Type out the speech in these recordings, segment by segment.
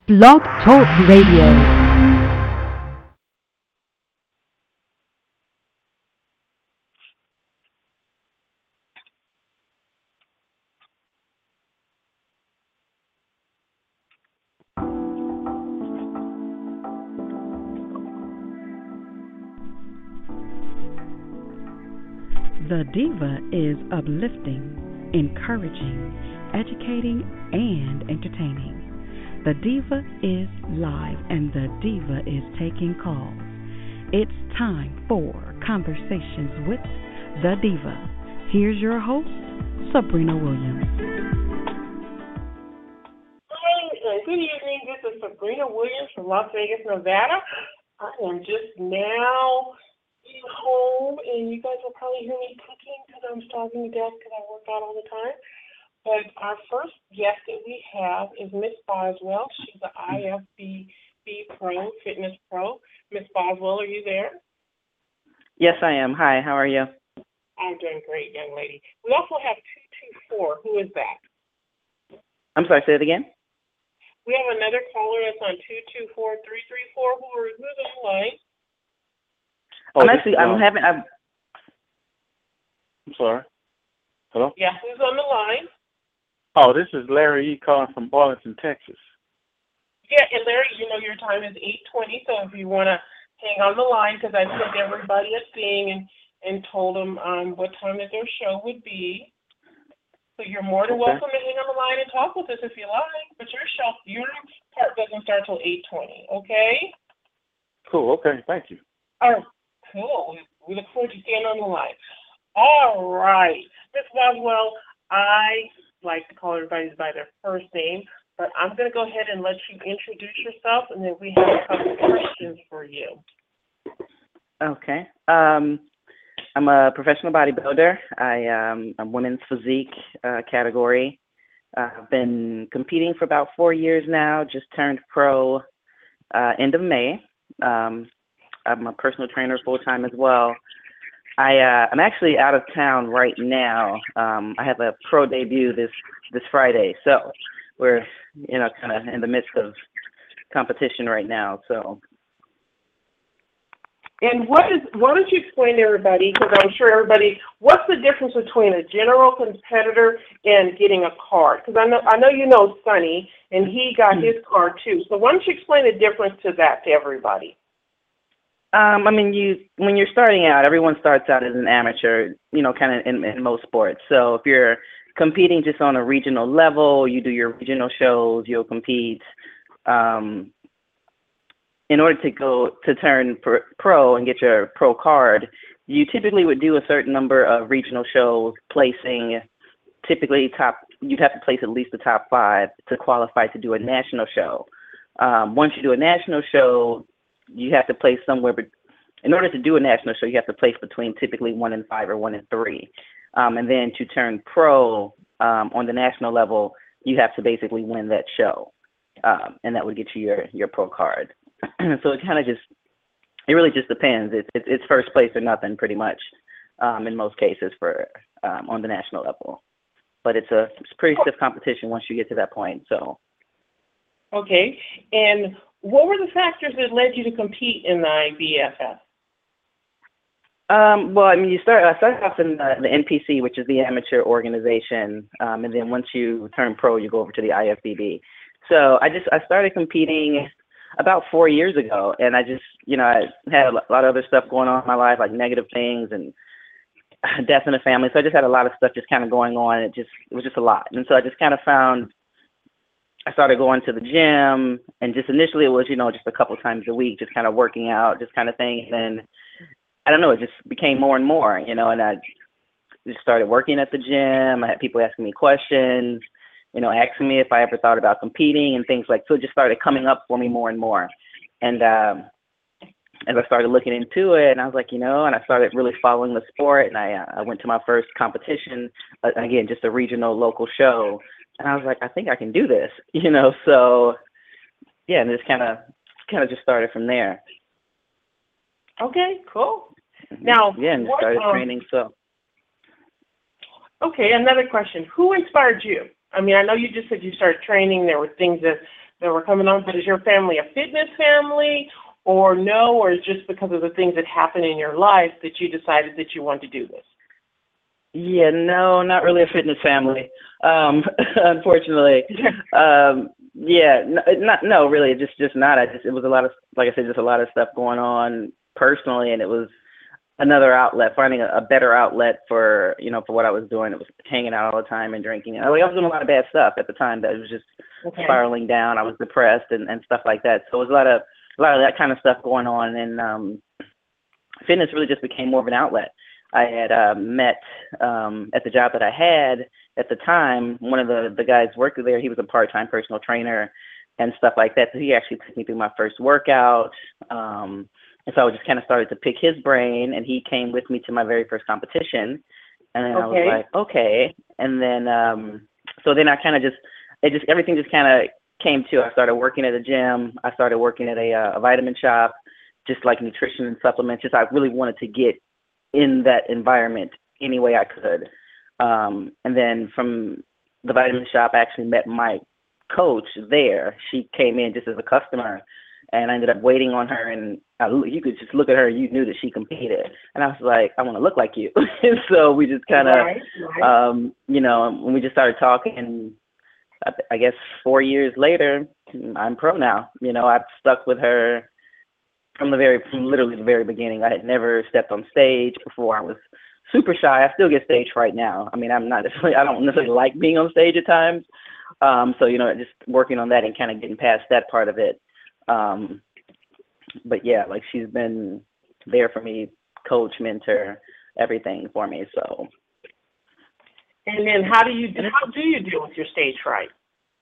Blog Talk Radio. The Diva is uplifting, encouraging, educating, and entertaining. The Diva is live and the Diva is taking calls. It's time for Conversations with the Diva. Here's your host, Sabrina Williams. Hi, good evening. This is Sabrina Williams from Las Vegas, Nevada. I am just now home, and you guys will probably hear me cooking because I'm starving to death because I work out all the time. But our first guest that we have is Miss Boswell. She's the IFBB Pro, Fitness Pro. Miss Boswell, are you there? Yes, I am. Hi, how are you? I'm doing great, young lady. We also have 224. Who is that? I'm sorry, say it again? We have another caller that's on 224-334. Who's on the line? I'm sorry. Hello? Yeah, who's on the line? Oh, this is Larry E. calling from Arlington, Texas. Yeah, and Larry, you know your time is 8:20, so if you want to hang on the line, because I sent everybody a thing and told them what time that their show would be. So you're more than welcome to hang on the line and talk with us if you like, but your part doesn't start till 8:20, okay? Cool, okay, thank you. Oh, cool. We look forward to staying on the line. All right. Ms. Boswell, I like to call everybody by their first name, but I'm going to go ahead and let you introduce yourself, and then we have a couple of questions for you. Okay. I'm a professional bodybuilder. I'm women's physique category. I've been competing for about 4 years now, just turned pro end of May. I'm a personal trainer full-time as well. I'm actually out of town right now. I have a pro debut this Friday, so we're kind of in the midst of competition right now. So. And why don't you explain to everybody, because I'm sure what's the difference between a general competitor and getting a card? Because I know you know Sonny, and he got his card too. So why don't you explain the difference to everybody? When you're starting out, everyone starts out as an amateur, kind of in most sports. So if you're competing just on a regional level, you do your regional shows, you'll compete. In order to turn pro and get your pro card, you typically would do a certain number of regional shows, placing typically you'd have to place at least the top 5 to qualify to do a national show. Once you do a national show, you have to place somewhere, but in order to do a national show, you have to place between typically 1 and 5 or 1 and 3. And then to turn pro on the national level, you have to basically win that show. And that would get you your pro card. So it really just depends. It's first place or nothing pretty much in most cases for on the national level. But it's pretty stiff competition once you get to that point. So. Okay. And what were the factors that led you to compete in the IBFF? I started off in the NPC, which is the amateur organization, and then once you turn pro, you go over to the IFBB. So I started competing about 4 years ago, and I had a lot of other stuff going on in my life, like negative things and death in the family. So I just had a lot of stuff just kind of going on. It was just a lot, and so I just kind of I started going to the gym, and just initially it was, just a couple times a week, just kind of working out, just kind of thing. And then, I don't know, it just became more and more, and I just started working at the gym. I had people asking me questions, asking me if I ever thought about competing and things so it just started coming up for me more and more. And as I started looking into it, and I was like, and I started really following the sport, and I went to my first competition, again, just a regional local show. And I was like, I think I can do this, so yeah, and this kind of just started from there. Okay, cool. Now, yeah, and started training, so. Okay, another question. Who inspired you? I mean, I know you just said you started training. There were things that that were coming on, but is your family a fitness family or no, or is just because of the things that happen in your life that you decided that you want to do this? Yeah, no, not really a fitness family. Unfortunately. Yeah, no, really, just not. It was a lot of, like I said, just a lot of stuff going on personally, and it was another outlet, finding a better outlet for, for what I was doing. It was hanging out all the time and drinking. I was doing a lot of bad stuff at the time that was just spiraling down. I was depressed and stuff like that. So it was a lot of that kind of stuff going on, and fitness really just became more of an outlet. I had met at the job that I had at the time, one of the guys working there, he was a part-time personal trainer and stuff like that. So he actually took me through my first workout. And so I just kind of started to pick his brain, and he came with me to my very first competition. And then I was like, okay. And then, so then I kind of everything just kind of came to. I started working at a gym. I started working at a vitamin shop, just like nutrition and supplements. Just I really wanted to get in that environment any way I could. And then from the vitamin shop, I actually met my coach there. She came in just as a customer, and I ended up waiting on her, and you could just look at her, you knew that she competed. And I was like, I want to look like you. And so we just kind of, when we just started talking, and I guess 4 years later, I'm pro now. I've stuck with her from literally the very beginning. I had never stepped on stage before. I was super shy. I still get stage fright now. I mean, I don't necessarily like being on stage at times. So, just working on that and kind of getting past that part of it. But yeah, like she's been there for me, coach, mentor, everything for me. So. And then how do you deal with your stage fright?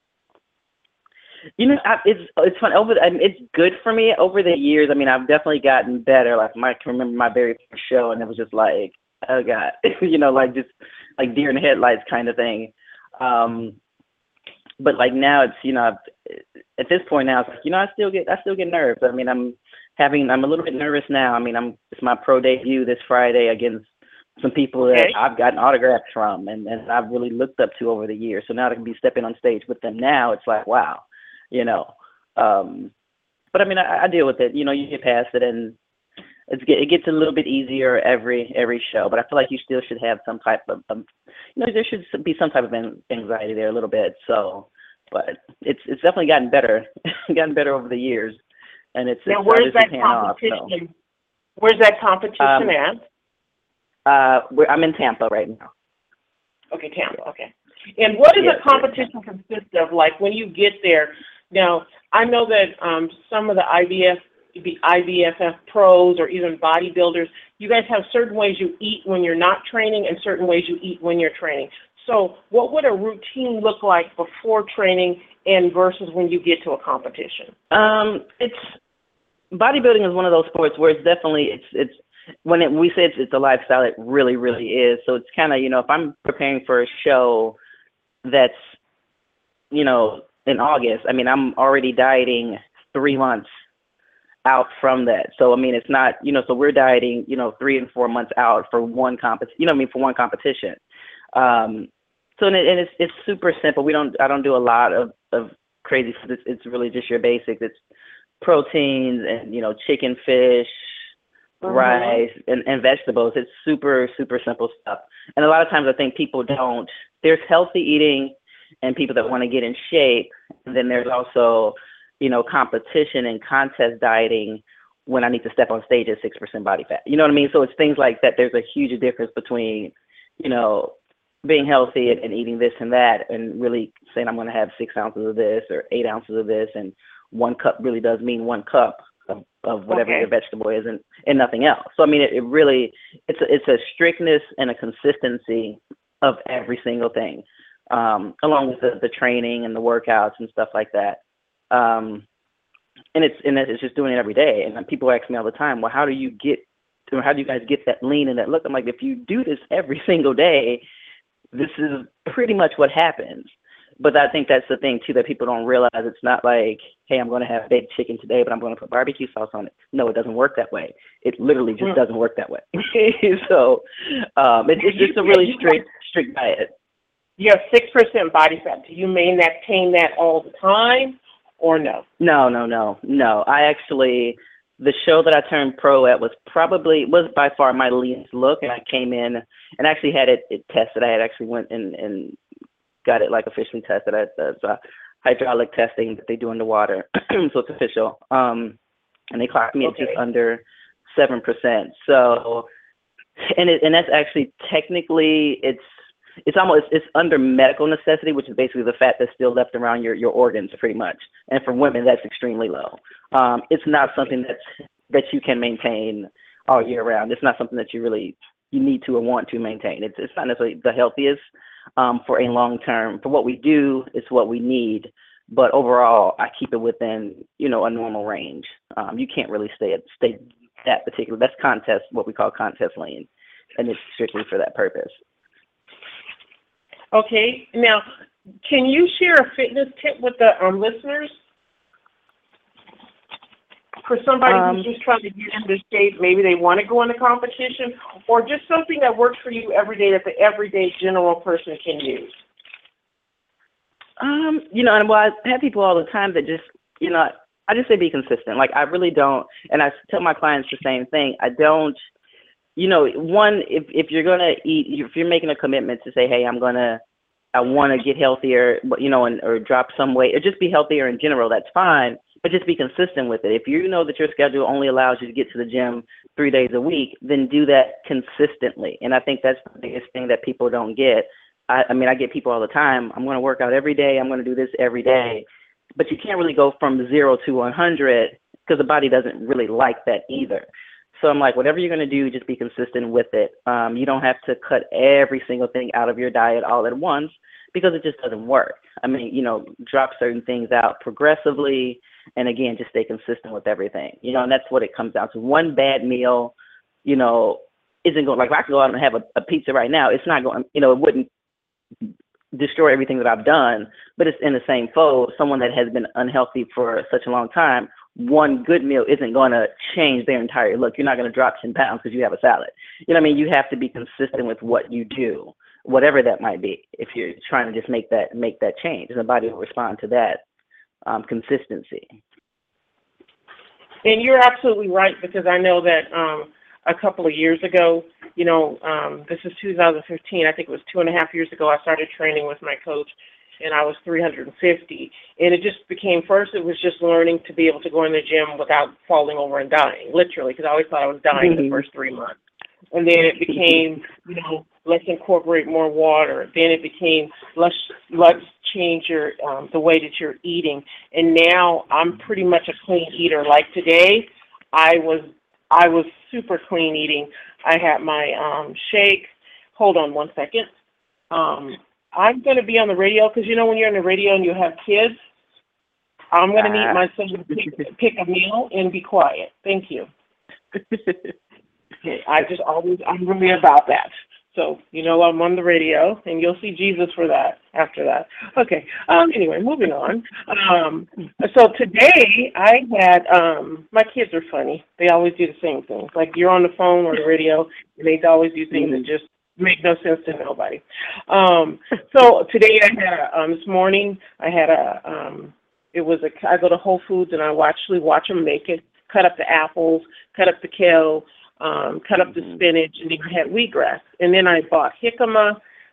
It's fun. It's good for me over the years. I mean, I've definitely gotten better. Like I can remember my very first show, and it was just like, oh God, like just like deer in the headlights kind of thing. But like now it's, at this point now it's like, I still get nerves. I mean, I'm a little bit nervous now. I mean, it's my pro debut this Friday against some people that I've gotten autographs from and I've really looked up to over the years. So now to be stepping on stage with them now, it's like, wow. But I mean, I deal with it. You get past it, and it gets a little bit easier every show. But I feel like you still should have some type of, there should be some type of anxiety there a little bit. So, but it's definitely gotten better, over the years, and it's now. Where's that competition? Where's that competition at? I'm in Tampa right now. Okay, Tampa. Okay. And what does a competition consist of? Like when you get there. Now, I know that some of the IBFF pros or even bodybuilders, you guys have certain ways you eat when you're not training and certain ways you eat when you're training. So what would a routine look like before training and versus when you get to a competition? Bodybuilding is one of those sports where it's definitely, we say it's a lifestyle, it really, really is. So it's kind of, if I'm preparing for a show that's, in August, I mean, I'm already dieting 3 months out from that. So, I mean, it's not, so we're dieting, 3 and 4 months out for one for one competition. So, and it's super simple. I don't do a lot of crazy food. It's really just your basics. It's proteins and, chicken, fish, rice, and vegetables. It's super, super simple stuff. And a lot of times I think people there's healthy eating and people that want to get in shape. And then there's also, competition and contest dieting when I need to step on stage at 6% body fat. You know what I mean? So it's things like that. There's a huge difference between, being healthy and eating this and that and really saying I'm going to have 6 ounces of this or 8 ounces of this. And 1 cup really does mean 1 cup of whatever your vegetable is and nothing else. So, I mean, it really, it's a strictness and a consistency of every single thing. Along with the training and the workouts and stuff like that. And it's just doing it every day. And people ask me all the time, well, how do you guys get that lean and that look? I'm like, if you do this every single day, this is pretty much what happens. But I think that's the thing too, that people don't realize. It's not like, hey, I'm going to have baked chicken today, but I'm going to put barbecue sauce on it. No, it doesn't work that way. It literally just doesn't work that way. So it's just a really strict diet. You have 6% body fat. Do you maintain that all the time, or no? No. I actually, the show that I turned pro at was by far my least look, and I came in and actually had it tested. I had actually went and got it like officially tested at the hydraulic testing that they do in the water, so it's official. And they clocked me at just under 7%. So, and that's actually technically it's under medical necessity, which is basically the fat that's still left around your organs, pretty much. And for women, that's extremely low. It's not something that you can maintain all year round. It's not something that you need to or want to maintain. It's not necessarily the healthiest for a long term. For what we do, it's what we need. But overall, I keep it within a normal range. You can't really stay that particular. That's contest, what we call contest lean, and it's strictly for that purpose. Okay. Now, can you share a fitness tip with the listeners? For somebody who's just trying to get into shape, maybe they want to go into competition, or just something that works for you every day that the everyday general person can use. And I have people all the time that just, I just say be consistent. Like, I really don't, and I tell my clients the same thing. I don't, one, if you're going to eat, if you're making a commitment to say, hey, I want to get healthier, or drop some weight, or just be healthier in general, that's fine, but just be consistent with it. If you know that your schedule only allows you to get to the gym 3 days a week, then do that consistently. And I think that's the biggest thing that people don't get. I mean, I get people all the time, I'm going to work out every day, I'm going to do this every day, but you can't really go from 0 to 100 because the body doesn't really like that either. So I'm like, whatever you're going to do, just be consistent with it. You don't have to cut every single thing out of your diet all at once because it just doesn't work. I mean, drop certain things out progressively, and again, just stay consistent with everything. And that's what it comes down to. One bad meal, isn't going, like, if I could go out and have a pizza right now, it's not going, it wouldn't destroy everything that I've done, but it's in the same fold. Someone that has been unhealthy for such a long time, one good meal isn't going to change their entire look. You're not going to drop 10 pounds because you have a salad. You have to be consistent with what you do, whatever that might be. If you're trying to just make that change, and the body will respond to that consistency. And you're absolutely right, because I know that a couple of years ago, this is 2015, I think it was 2.5 years ago, I started training with my coach, and I was 350. And it just became, first it was just learning to be able to go in the gym without falling over and dying, literally, because I always thought I was dying the first 3 months. And then it became, let's incorporate more water. Then it became, let's change your the way that you're eating. And now I'm pretty much a clean eater. Like today, I was super clean eating. I had my shake. Hold on one second. I'm going to be on the radio because, when you're on the radio and you have kids, I'm going to need my son to pick a meal and be quiet. Thank you. Okay, I'm really about that. So, I'm on the radio, and you'll see Jesus for that after that. Okay, anyway, moving on. So today I had, my kids are funny. They always do the same things. Like, you're on the phone or the radio, and they always do things that just make no sense to nobody. So today I had this morning I had I go to Whole Foods, and I actually watch them make it, cut up the apples, cut up the kale, cut up the spinach, and then I had wheatgrass. And then I bought jicama,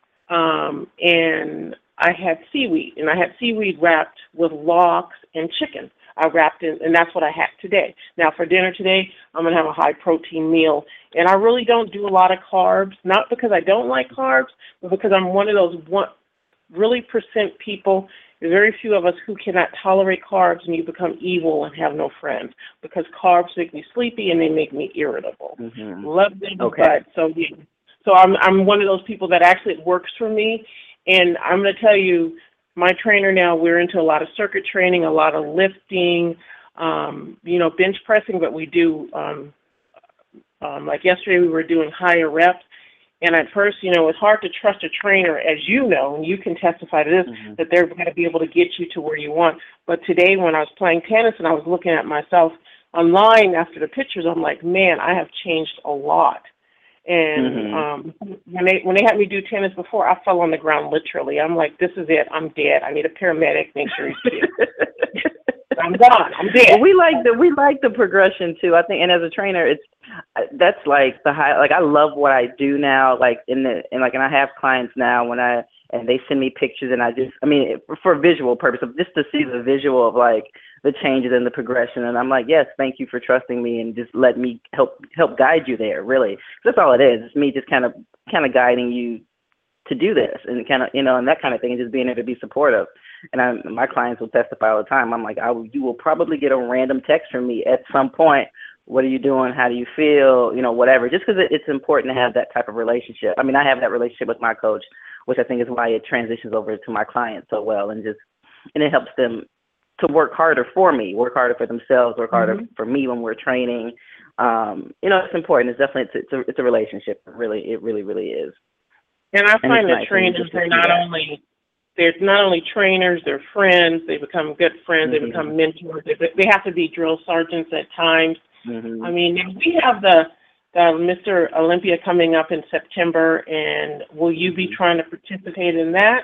and I had seaweed. And I had seaweed wrapped with lox and chicken. I wrapped in, and that's what I had today. Now for dinner today, I'm going to have a high-protein meal. And I really don't do a lot of carbs, not because I don't like carbs, but because I'm one of those % people. There's very few of us who cannot tolerate carbs, and you become evil and have no friends, because carbs make me sleepy and they make me irritable. Love them, okay. So I'm one of those people that actually it works for me. And I'm going to tell you, my trainer now, we're into a lot of circuit training, a lot of lifting, bench pressing, but we do, like yesterday we were doing higher reps. And at first, it's hard to trust a trainer, as you know, and you can testify to this, that they're going to be able to get you to where you want. But today when I was playing tennis and I was looking at myself online after the pictures, I'm like, man, I have changed a lot. And when they had me do tennis before, I fell on the ground literally. I'm like, this is it. I'm dead. I need a paramedic. Make sure he's here. I'm gone. I'm dead. Well, we like the progression too. I think, and as a trainer, that's like the high. Like I love what I do now. Like and I have clients now and they send me pictures, and for visual purpose, of just to see the visual of like the changes and the progression. And I'm like, yes, thank you for trusting me and just let me help guide you there. Really, that's all it is. It's me just kind of guiding you to do this and kind of, and that kind of thing, and just being able to be supportive. And my clients will testify all the time. I'm like, you will probably get a random text from me at some point. What are you doing? How do you feel? Whatever. Just because it's important to have that type of relationship. I mean, I have that relationship with my coach, which I think is why it transitions over to my clients so well, and it helps them to work harder for me, work harder for themselves, work harder for me when we're training. It's important. It's definitely it's a relationship. It really is. And I find that trainers are they're not only trainers, they're friends. They become good friends. They become mentors. They have to be drill sergeants at times. I mean, we have the Mr. Olympia coming up in September, and will you be trying to participate in that?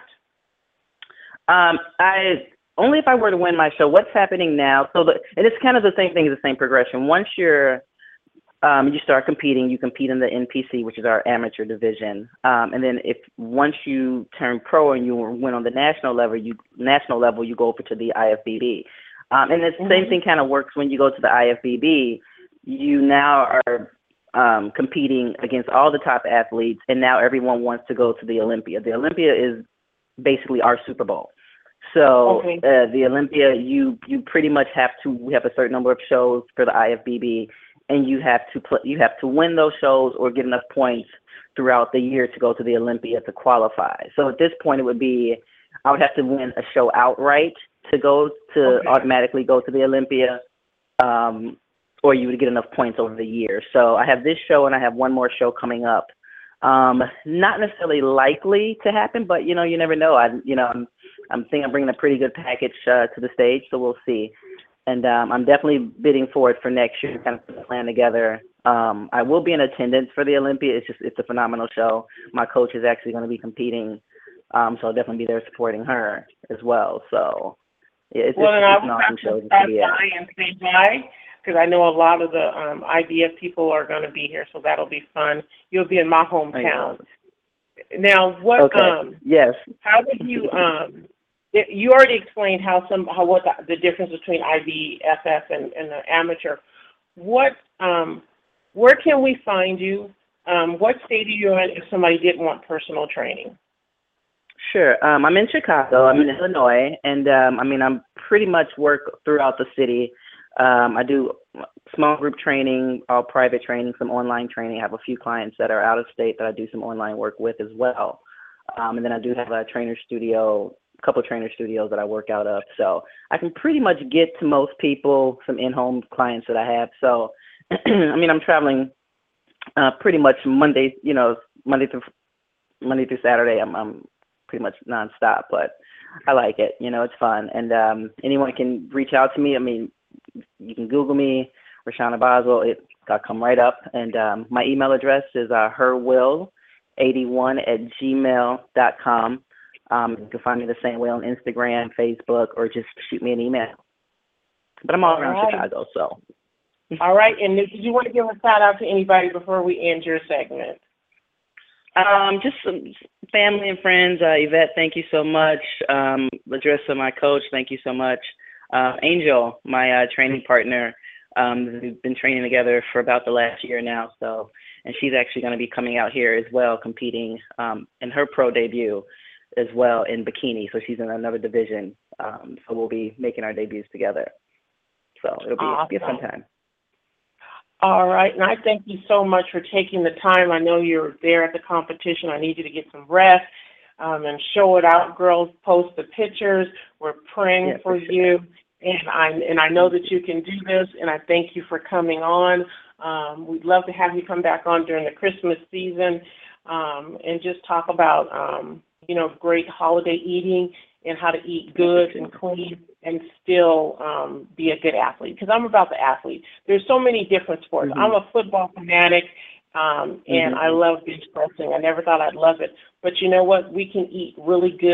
Only if I were to win my show. What's happening now? And it's kind of the same thing, the same progression. Once you start competing, you compete in the NPC, which is our amateur division. And then once you turn pro and you win on the national level, you go over to the IFBB. And the same thing kind of works when you go to the IFBB. You now are competing against all the top athletes, and now everyone wants to go to the Olympia. The Olympia is basically our Super Bowl. So the Olympia, you pretty much we have a certain number of shows for the IFBB, and you have to win those shows or get enough points throughout the year to go to the Olympia to qualify. So at this point, I would have to win a show outright to automatically go to the Olympia, or you would get enough points over the year. So I have this show, and I have one more show coming up. Not necessarily likely to happen, but you never know. I'm thinking I'm bringing a pretty good package to the stage, so we'll see. And I'm definitely bidding for it for next year, kind of put a plan together. I will be in attendance for the Olympia. It's a phenomenal show. My coach is actually going to be competing, so I'll definitely be there supporting her as well. So it's an awesome show to be at. And say hi, because I know a lot of the IBF people are going to be here, so that'll be fun. You'll be in my hometown. Now, what? Yes. How did you? You already explained what the difference between IBFF and the amateur. What? Where can we find you? What state are you in if somebody did want personal training? Sure. I'm in Chicago. I'm in Illinois, and I'm pretty much work throughout the city. I do small group training, all private training, some online training. I have a few clients that are out of state that I do some online work with as well. And then I do have a couple trainer studios that I work out of. So I can pretty much get to most people, some in-home clients that I have. So, I'm traveling pretty much Monday through Saturday. I'm pretty much nonstop, but I like it. It's fun. And anyone can reach out to me. You can Google me, Rashana Basel. I'll come right up. And my email address is herwill81@gmail.com. You can find me the same way on Instagram, Facebook, or just shoot me an email. But I'm all around Chicago, so. All right. And did you want to give a shout out to anybody before we end your segment? Just some family and friends. Yvette, thank you so much. Larissa, my coach, thank you so much. Angel, my training partner, we've been training together for about the last year now. So, and she's actually going to be coming out here as well, competing in her pro debut as well in bikini. So she's in another division. So we'll be making our debuts together. So it'll be a fun time. All right. And I thank you so much for taking the time. I know you're there at the competition. I need you to get some rest and show it out, girls. Post the pictures. We're praying for you. And I know that you can do this, and I thank you for coming on. We'd love to have you come back on during the Christmas season and just talk about, great holiday eating and how to eat good and clean and still be a good athlete. Because I'm about the athlete. There's so many different sports. I'm a football fanatic, and I love bench pressing. I never thought I'd love it. But you know what? We can eat really good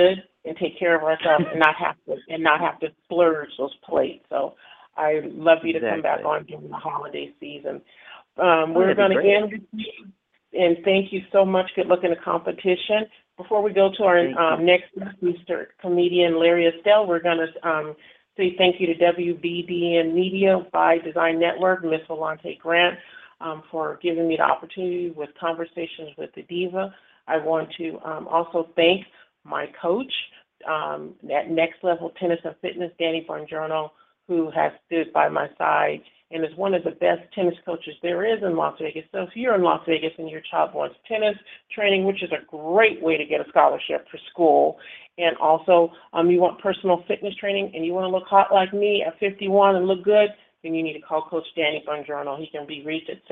and take care of ourselves and not have to splurge those plates. So I love you to come back on during the holiday season. We're going to end with you, and thank you so much. Good luck in the competition. Before we go to our next Mr. comedian Larry Estelle, we're going to say thank you to WBDN Media by Design Network, Ms. Volante Grant, for giving me the opportunity with Conversations with the Diva. I want to also thank my coach at Next Level Tennis and Fitness, Danny Bongiorno, who has stood by my side and is one of the best tennis coaches there is in Las Vegas. So if you're in Las Vegas and your child wants tennis training, which is a great way to get a scholarship for school, and also you want personal fitness training and you want to look hot like me at 51 and look good, then you need to call Coach Danny Bongiorno. He can be reached at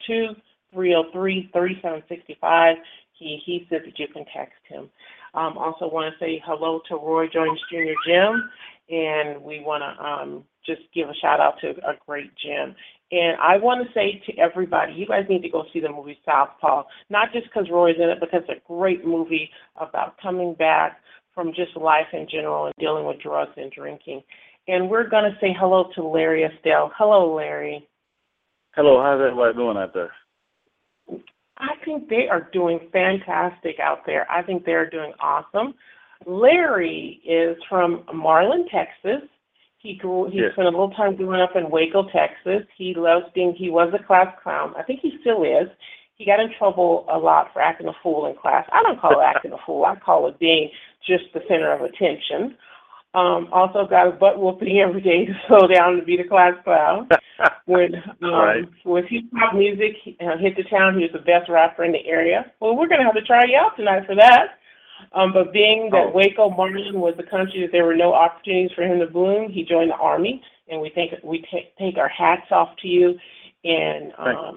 702-303-3765. He said that you can text him. Also want to say hello to Roy Jones Jr. Gym, and we want to just give a shout out to a great gym. And I want to say to everybody, you guys need to go see the movie Southpaw, not just because Roy's in it, because it's a great movie about coming back from just life in general and dealing with drugs and drinking. And we're going to say hello to Larry Estelle. Hello, Larry. Hello, how's everybody doing out there? I think they are doing fantastic out there. I think they're doing awesome. Larry is from Marlin, Texas. He spent a little time growing up in Waco, Texas. He was a class clown. I think he still is. He got in trouble a lot for acting a fool in class. I don't call it acting a fool. I call it being just the center of attention. Also got a butt whooping every day to slow down to be the class clown. When hip hop music hit the town, he was the best rapper in the area. Well, we're going to have to try you out tonight for that. But being that Waco, Marlin was the country that there were no opportunities for him to bloom, he joined the Army, and we take our hats off to you. And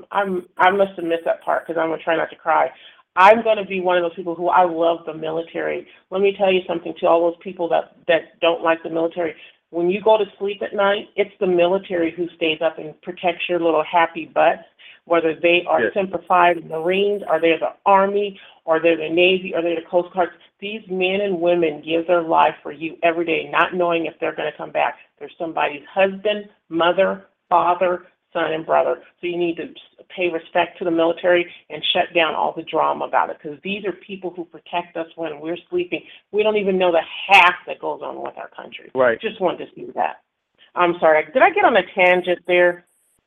I must have missed that part because I'm going to try not to cry. I'm going to be one of those people who I love the military. Let me tell you something to all those people that don't like the military. When you go to sleep at night, it's the military who stays up and protects your little happy butts, whether they are Semper Fi, the Marines, or they're the Army, or they're the Navy, or they're the Coast Guard. These men and women give their life for you every day, not knowing if they're going to come back. They're somebody's husband, mother, father, son, and brother. So you need to pay respect to the military and shut down all the drama about it, because these are people who protect us when we're sleeping. We don't even know the half that goes on with our country. Right. Just wanted to see that. I'm sorry. Did I get on a tangent there?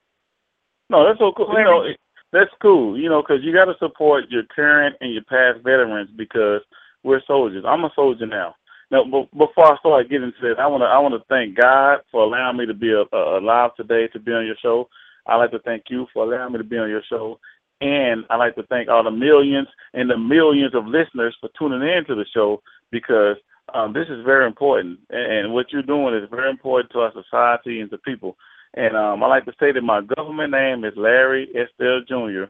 No, that's so cool. You know, that's cool, you know, because you got to support your current and your past veterans because we're soldiers. I'm a soldier now. Now, before I start getting into this, I want to thank God for allowing me to be alive today to be on your show. I'd like to thank you for allowing me to be on your show. And I'd like to thank all the millions and the millions of listeners for tuning in to the show because this is very important. And what you're doing is very important to our society and to people. And I like to say that my government name is Larry Estelle Jr.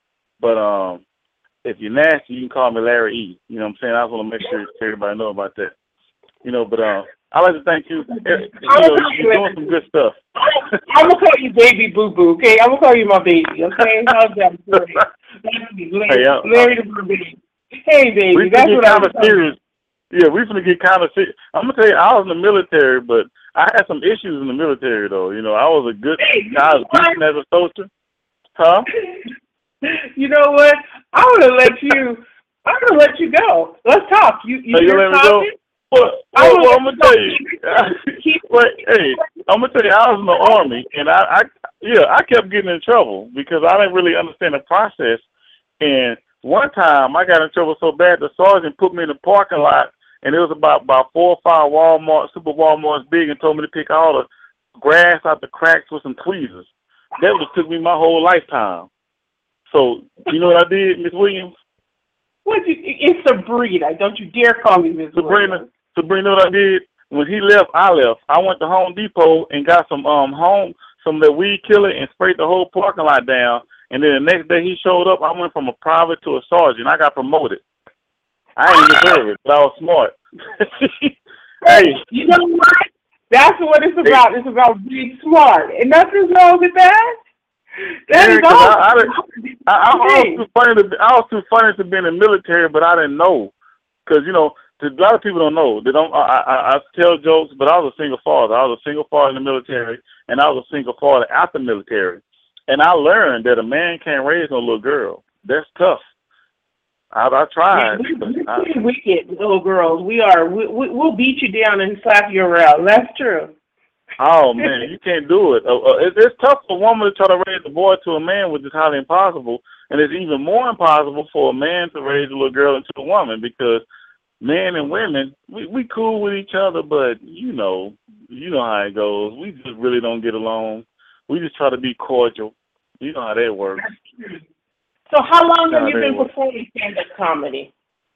But if you're nasty, you can call me Larry E. You know what I'm saying? I just want to make sure everybody know about that. You know, but I'd like to thank you. You're doing some good stuff. I'm going to call you Baby Boo Boo, okay? I'm going to call you my baby, okay? How's that? Larry the baby. Hey, baby, that's what I'm serious. Yeah, we're going to get kind of serious. I'm going to tell you, I was in the military, but I had some issues in the military, though. You know, I was a good guy. I was decent as a soldier. Huh? You know what? I'm going to let you go. Let's talk. You're talking? Well, I'm gonna tell you. Hey, I'm gonna tell you, I was in the Army, and I kept getting in trouble because I didn't really understand the process. And one time, I got in trouble so bad, the sergeant put me in the parking lot, and it was about 4 or 5 Walmart, super Walmarts big, and told me to pick all the grass out the cracks with some tweezers. That would have took me my whole lifetime. So, you know what I did, Miss Williams? It's Sabrina. Don't you dare call me Miss Williams. Sabrina, what I did, when he left, I left. I went to Home Depot and got some of that weed killer and sprayed the whole parking lot down. And then the next day he showed up, I went from a private to a sergeant. I got promoted. I didn't deserve it, but I was smart. Hey, you know what? That's what it's about. It's about being smart. And nothing's wrong with that. That is awesome. I was too funny to be in the military, but I didn't know. Because, you know, A lot of people don't know. They don't. I tell jokes, but I was a single father. I was a single father in the military, and I was a single father after the military. And I learned that a man can't raise no little girl. That's tough. I tried. We're wicked little girls. We'll beat you down and slap you around. That's true. Oh man, you can't do it. It's tough for a woman to try to raise a boy to a man, which is highly impossible, and it's even more impossible for a man to raise a little girl into a woman, because men and women, we cool with each other, but you know how it goes. We just really don't get along. We just try to be cordial. You know how that works. So how long have you been performing stand-up comedy?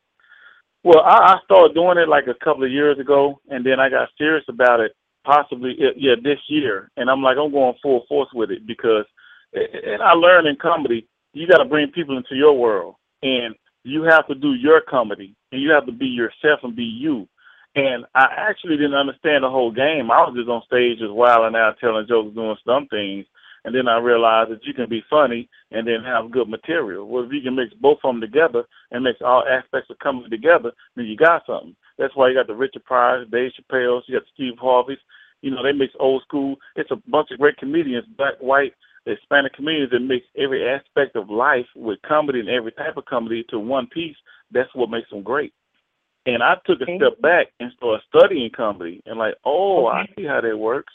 Well, I started doing it like a couple of years ago, and then I got serious about it possibly, this year. And I'm like, I'm going full force with it, because and I learned in comedy, you got to bring people into your world, and you have to do your comedy, and you have to be yourself and be you. And I actually didn't understand the whole game. I was just on stage just wilding out, telling jokes, doing some things. And then I realized that you can be funny and then have good material. Well, if you can mix both of them together and mix all aspects of comedy together, then you got something. That's why you got the Richard Pryor, Dave Chappelle, you got the Steve Harveys. You know, they mix old school. It's a bunch of great comedians, black, white, Hispanic comedians that mix every aspect of life with comedy and every type of comedy to one piece. That's what makes them great. And I took a step back and started studying comedy and I see how that works.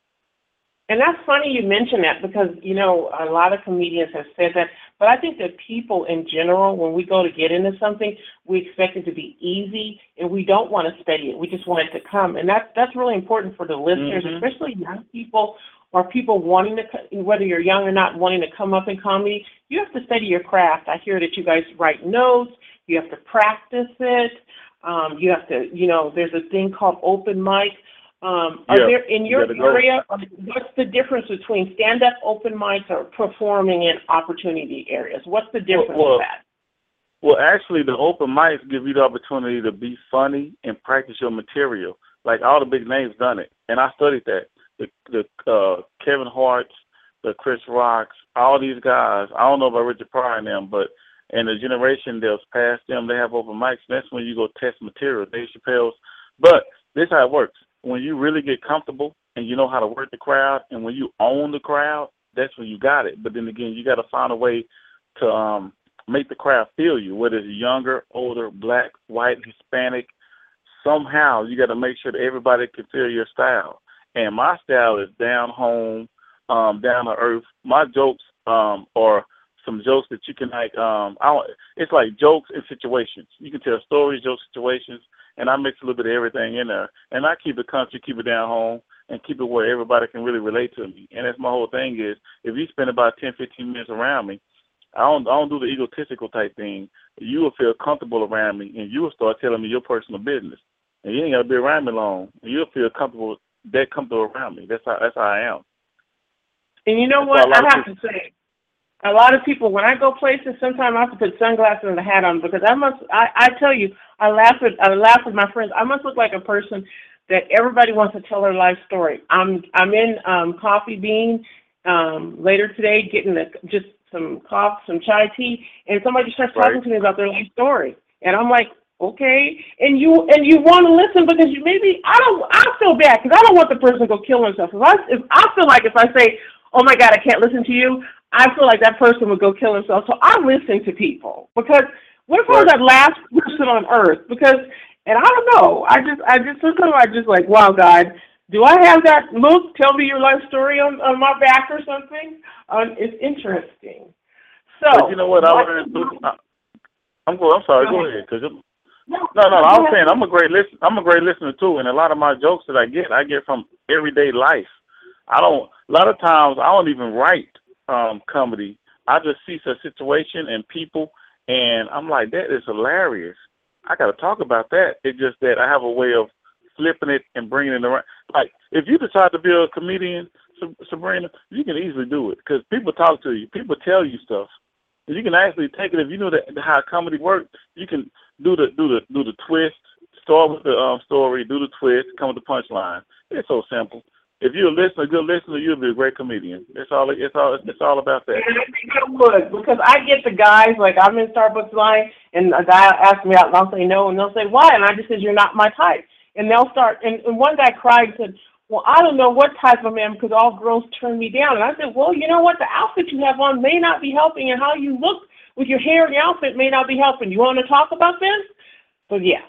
And that's funny you mention that, because, a lot of comedians have said that. But I think that people in general, when we go to get into something, we expect it to be easy, and we don't want to study it. We just want it to come. And that's really important for the listeners, especially young people or people wanting to, whether you're young or not, wanting to come up in comedy. You have to study your craft. I hear that you guys write notes. You have to practice it. You have to, there's a thing called open mic. Are there in your area, what's the difference between stand-up open mics or performing in opportunity areas? What's the difference with that? Well, actually, the open mics give you the opportunity to be funny and practice your material. Like all the big names done it, and I studied that. The Kevin Hart's, the Chris Rocks, all these guys. I don't know about Richard Pryor and them, but in the generation that's past them, they have open mics. And that's when you go test material. Dave Chappelle's. But this is how it works. When you really get comfortable and you know how to work the crowd, and when you own the crowd, that's when you got it. But then again, you got to find a way to make the crowd feel you, whether it's younger, older, black, white, Hispanic. Somehow you got to make sure that everybody can feel your style. And my style is down home, down to earth. My jokes are some jokes that you can it's like jokes and situations. You can tell stories, jokes, situations. And I mix a little bit of everything in there. And I keep it country, keep it down home, and keep it where everybody can really relate to me. And that's my whole thing is, if you spend about 10, 15 minutes around me, I don't do the egotistical type thing. You will feel comfortable around me, and you will start telling me your personal business. And you ain't got to be around me long. And you'll feel comfortable around me. That's how I am. And you know what? I have to say, a lot of people, when I go places, sometimes I have to put sunglasses and a hat on, because I tell you, I laugh with my friends. I must look like a person that everybody wants to tell their life story. I'm in Coffee Bean later today, getting just some coffee, some chai tea, and somebody just starts talking to me about their life story, and I'm like, okay, and you want to listen, because I feel bad, because I don't want the person to go kill himself. If I feel like if I say, oh my God, I can't listen to you, I feel like that person would go kill himself. So I listen to people, because what if I was that last person on earth? And I don't know. I just sometimes I just like, wow, God, do I have that look? Tell me your life story on my back or something. It's interesting. So but you know what? I'm sorry. Go ahead. No. I was saying I'm a great listener too, and a lot of my jokes that I get from everyday life. A lot of times I don't even write comedy. I just see a situation and people, and I'm like, that is hilarious. I got to talk about that. It's just that I have a way of flipping it and bringing it around. Like, if you decide to be a comedian, Sabrina, you can easily do it, because people talk to you. People tell you stuff. And you can actually take it. If you know how comedy works, you can do the twist, start with the story, do the twist, come with the punchline. It's so simple. If you're a good listener, you'll be a great comedian. It's all about that. And I think I would, because I get the guys, like I'm in Starbucks line, and a guy asks me out, and I'll say no, and they'll say, why? And I just said, you're not my type. And they'll start, and one guy cried and said, well, I don't know what type of man, because all girls turn me down. And I said, well, you know what? The outfit you have on may not be helping, and how you look with your hair and your outfit may not be helping. You want to talk about this? But yeah.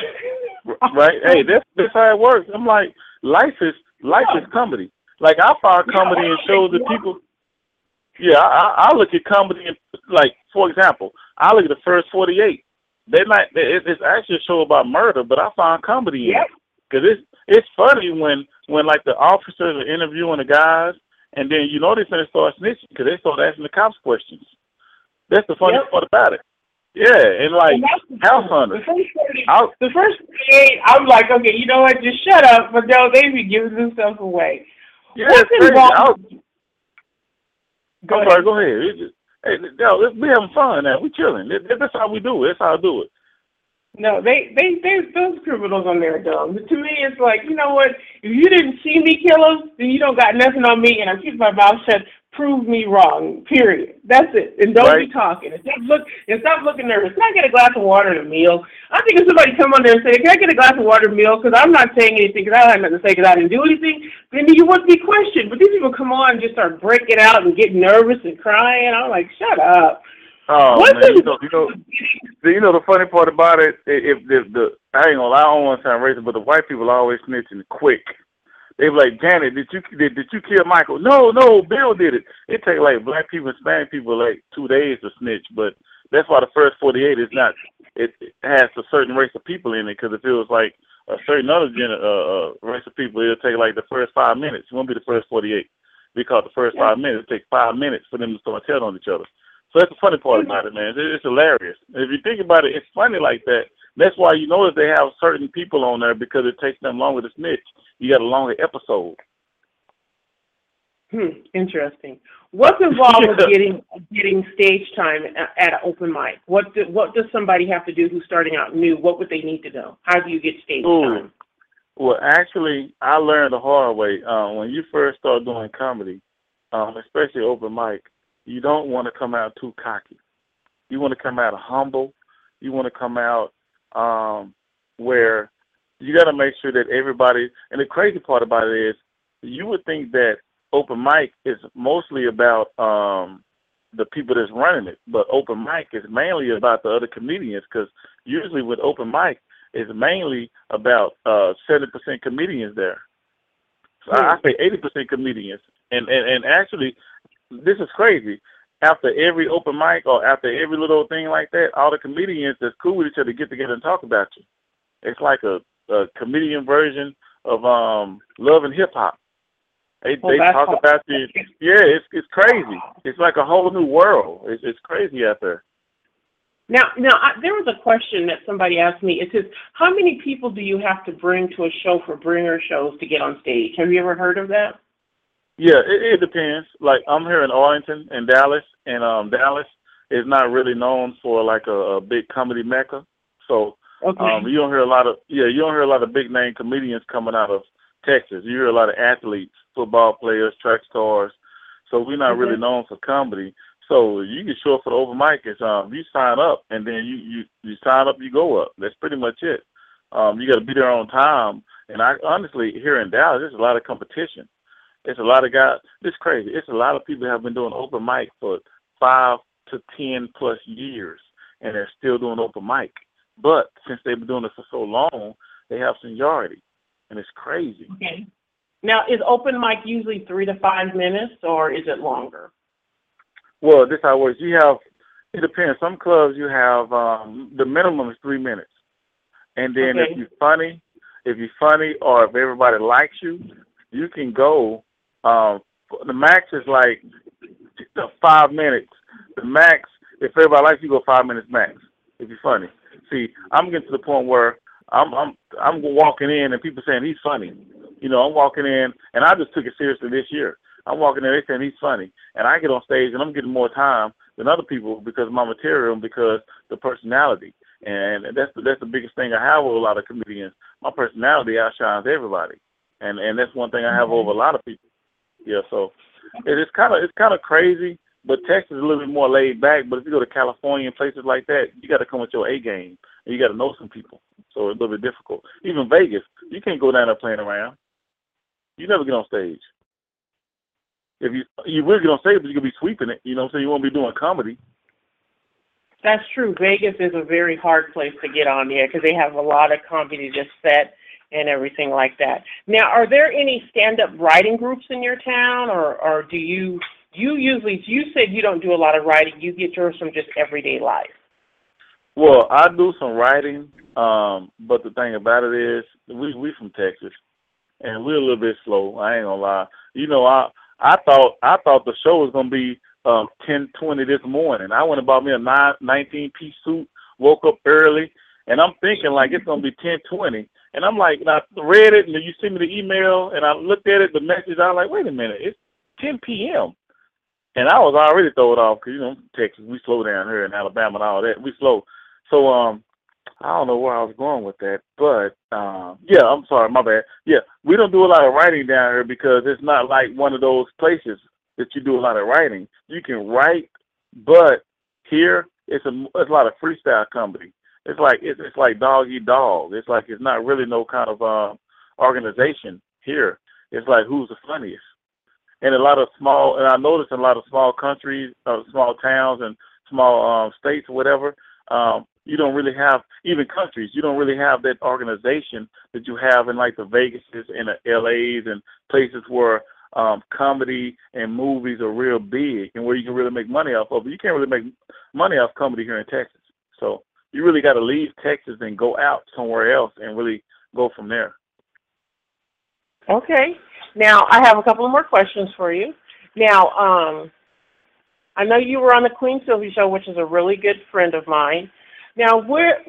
Right. Hey, that's how it works. I'm like, life is comedy. Like, I find comedy in shows that people. Yeah, I look at comedy in, like, for example, I look at the First 48. It's actually a show about murder, but I find comedy in it because it's funny when like the officers are interviewing the guys, and then you know they're gonna start snitching because they start asking the cops questions. That's the funny part about it. Yeah, and like House Hunters. The first 48, I'm like, okay, you know what? Just shut up. But no, they be giving themselves away. Yeah, what's involved? I'm sorry. Go ahead. Hey, we having fun now. We chilling. That's how we do it. That's how I do it. No, they those criminals on there are dumb. But to me, it's like, you know what? If you didn't see me kill them, then you don't got nothing on me, and I keep my mouth shut. Prove me wrong. Period. That's it. And don't be talking. And stop looking nervous. Can I get a glass of water and a meal? I think if somebody come on there and say, "Can I get a glass of water and a meal?" Because I'm not saying anything, because I don't have nothing to say, because I didn't do anything, then you wouldn't be questioned. But these people come on and just start breaking out and getting nervous and crying. I'm like, shut up. Oh, man, you know the funny part about it, if the I ain't gonna lie, I don't want to sound racist, but the white people are always snitching quick. They be like, Janet, did you kill Michael? No, Bill did it. It take like black people and Hispanic people like 2 days to snitch, but that's why the First 48 is not. It has a certain race of people in it, because if it was like a certain other race of people, it'll take like the first 5 minutes. It won't be the First 48, because the first 5 minutes it takes 5 minutes for them to start telling on each other. So that's the funny part about it, man. It's hilarious. And if you think about it, it's funny like that. That's why you notice they have certain people on there, because it takes them longer to snitch. You got a longer episode. Interesting. What's involved with getting stage time at an open mic? What does somebody have to do who's starting out new? What would they need to know? How do you get stage time? Well, actually, I learned the hard way. When you first start doing comedy, especially open mic, you don't want to come out too cocky. You want to come out humble. You want to come out where you got to make sure that everybody, and the crazy part about it is, you would think that open mic is mostly about the people that's running it, but open mic is mainly about the other comedians, because usually with open mic, it's mainly about 70% comedians there. So I say 80% comedians. And actually, this is crazy. After every open mic or after every little thing like that, all the comedians that's cool with each other get together and talk about you. It's like a comedian version of Love and Hip Hop. They talk about you. Yeah, it's crazy. It's like a whole new world. It's crazy out there. Now, there was a question that somebody asked me. It says, how many people do you have to bring to a show for bringer shows to get on stage? Have you ever heard of that? Yeah, it depends. Like, I'm here in Arlington and Dallas, and Dallas is not really known for like a big comedy mecca. So you don't hear a lot of big name comedians coming out of Texas. You hear a lot of athletes, football players, track stars. So we're not really known for comedy. So you can show up for the open mic. It's you sign up, and then you sign up, you go up. That's pretty much it. You got to be there on time. And I honestly, here in Dallas, there's a lot of competition. It's a lot of guys. It's crazy. It's a lot of people have been doing open mic for 5 to 10 plus years, and they're still doing open mic. But since they've been doing it for so long, they have seniority, and it's crazy. Okay. Now, is open mic usually 3 to 5 minutes, or is it longer? Well, this is how it works. It depends. Some clubs you have the minimum is 3 minutes, and then if you're funny, or if everybody likes you, you can go. The max is like 5 minutes. The max, if everybody likes you, go 5 minutes max. If you're funny. See, I'm getting to the point where I'm walking in and people saying he's funny. You know, I'm walking in, and I just took it seriously this year. I'm walking in, they saying he's funny, and I get on stage and I'm getting more time than other people because of my material and because the personality. And that's the biggest thing I have with a lot of comedians. My personality outshines everybody. and that's one thing I have over a lot of people. Yeah, so it's kind of crazy, but Texas is a little bit more laid back. But if you go to California and places like that, you got to come with your A game, and you got to know some people. So it's a little bit difficult. Even Vegas, you can't go down there playing around. You never get on stage. If you will get on stage, but you're gonna be sweeping it. You know, so you won't be doing comedy. That's true. Vegas is a very hard place to get on there because they have a lot of comedy just set and everything like that. Now, are there any stand-up writing groups in your town, or do you usually, you said you don't do a lot of writing, you get yours from just everyday life? Well, I do some writing, but the thing about it is we from Texas, and we're a little bit slow. I ain't gonna lie. You know, I thought the show was gonna be 10:20 this morning. I went and bought me a 19-piece suit, woke up early, and I'm thinking like it's gonna be 10:20. And I'm like, and I read it, and then you send me the email, and I looked at it, the message. I was like, wait a minute, it's 10 p.m. And I was already thrown off because, you know, Texas, we slow down here in Alabama and all that. We slow. So I don't know where I was going with that, but yeah, I'm sorry, my bad. Yeah, we don't do a lot of writing down here because it's not like one of those places that you do a lot of writing. You can write, but here it's a lot of freestyle comedy. It's like dog eat dog. It's like it's not really no kind of organization here. It's like who's the funniest. And a lot of and I noticed in a lot of small countries, small towns, and small states or whatever. You don't really have, even countries, you don't really have that organization that you have in like the Vegases and the LAs and places where comedy and movies are real big and where you can really make money off of it. You can't really make money off comedy here in Texas. So you really got to leave Texas and go out somewhere else and really go from there. Okay. Now, I have a couple of more questions for you. Now, I know you were on the Queen Sylvia Show, which is a really good friend of mine. Now, where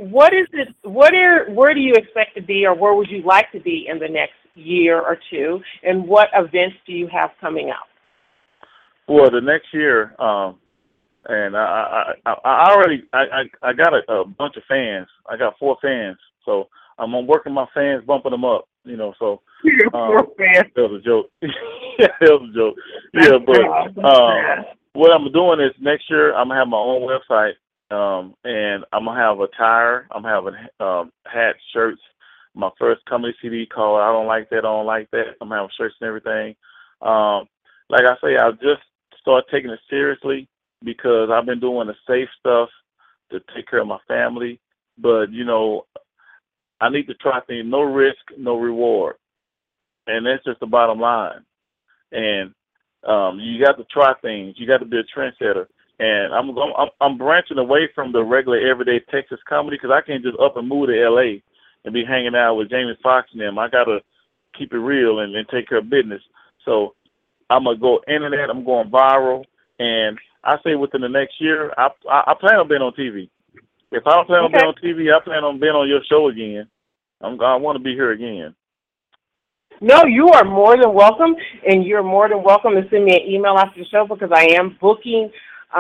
do you expect to be, or where would you like to be in the next year or two, and what events do you have coming up? Well, the next year, and I already got a bunch of fans. I got 4 fans, so I'm working my fans, bumping them up. You know, so 4 fans. That was a joke. Yeah, that was a joke. Yeah, but what I'm doing is next year I'm gonna have my own website. And I'm gonna have attire. I'm having hats, shirts. My first comedy CD called "I Don't Like That, I Don't Like That." I'm having shirts and everything. Like I say, I just started taking it seriously because I've been doing the safe stuff to take care of my family. But you know, I need to try things. No risk, no reward, and that's just the bottom line. And you got to try things. You got to be a trendsetter. And I'm branching away from the regular everyday Texas comedy because I can't just up and move to L.A. and be hanging out with Jamie Foxx and them. I got to keep it real and take care of business. So I'm going to go internet. I'm going viral. And I say within the next year, I plan on being on TV. If I don't plan on being on TV, I plan on being on your show again. I want to be here again. No, you are more than welcome, and you're more than welcome to send me an email after the show because I am booking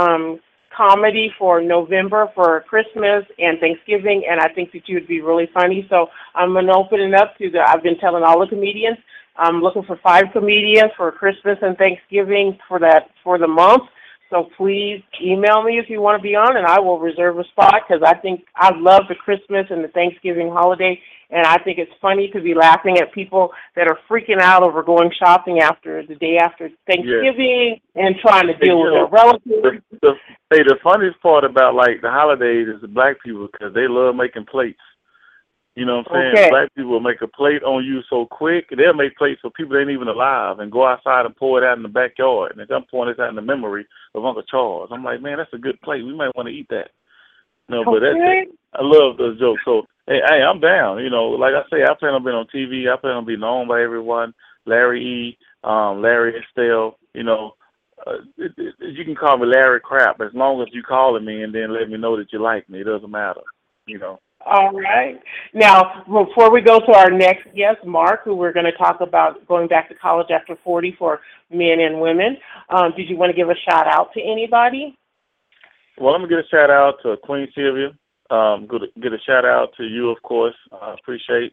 comedy for November for Christmas and Thanksgiving, and I think that you would be really funny. So I'm going to open it up to I've been telling all the comedians, I'm looking for 5 comedians for Christmas and Thanksgiving for the month. So please email me if you want to be on, and I will reserve a spot because I love the Christmas and the Thanksgiving holiday, and I think it's funny to be laughing at people that are freaking out over going shopping after the day after Thanksgiving and trying to deal with their relatives. The funniest part about like the holidays is the black people because they love making plates. You know what I'm saying? Okay. Black people will make a plate on you so quick. They'll make plates for people that ain't even alive and go outside and pour it out in the backyard. And at some point, it's out in the memory of Uncle Charles. I'm like, man, that's a good plate. We might want to eat that. No, but that's it. I love those jokes. So, hey, I'm down. You know, like I say, I plan on being on TV. I plan on being known by everyone. Larry E., Larry Estelle. You know, you can call me Larry Crap as long as you calling me and then let me know that you like me. It doesn't matter. You know. All right. Now, before we go to our next guest, Mark, who we're going to talk about going back to college after 40 for men and women, did you want to give a shout-out to anybody? Well, I'm going to get a shout-out to Queen Sylvia. Get a shout-out to you, of course. I appreciate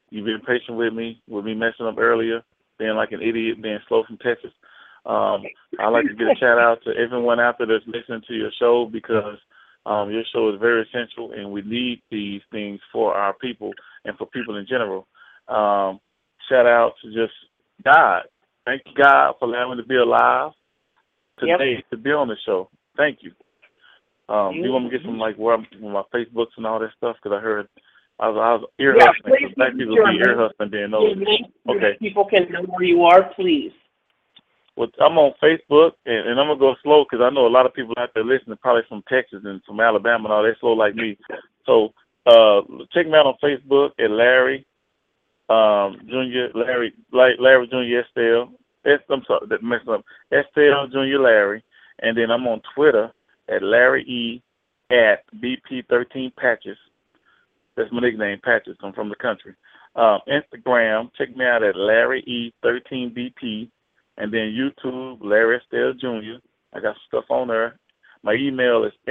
You've been patient with me messing up earlier, being like an idiot, being slow from Texas. I'd like to give a shout out to everyone out there that's listening to your show because your show is very essential, and we need these things for our people and for people in general. Shout out to just God. Thank you, God, for allowing me to be alive today to be on the show. Thank you. Do you want me to get some where I'm with my Facebooks and all that stuff? Because I heard I was ear hustling. Black people be ear hustling being those. Okay. People can know where you are, please. Well, I'm on Facebook, and I'm gonna go slow because I know a lot of people out there listening, probably from Texas and from Alabama and all. They're slow like me. So check me out on Facebook at Larry Junior Estelle. I'm sorry, that messed up. Estelle Junior Larry, and then I'm on Twitter at Larry E at BP13 Patches. That's my nickname, Patches. I'm from the country. Instagram, check me out at Larry E13BP, and then YouTube, Larry Estelle Jr. I got stuff on there. My email is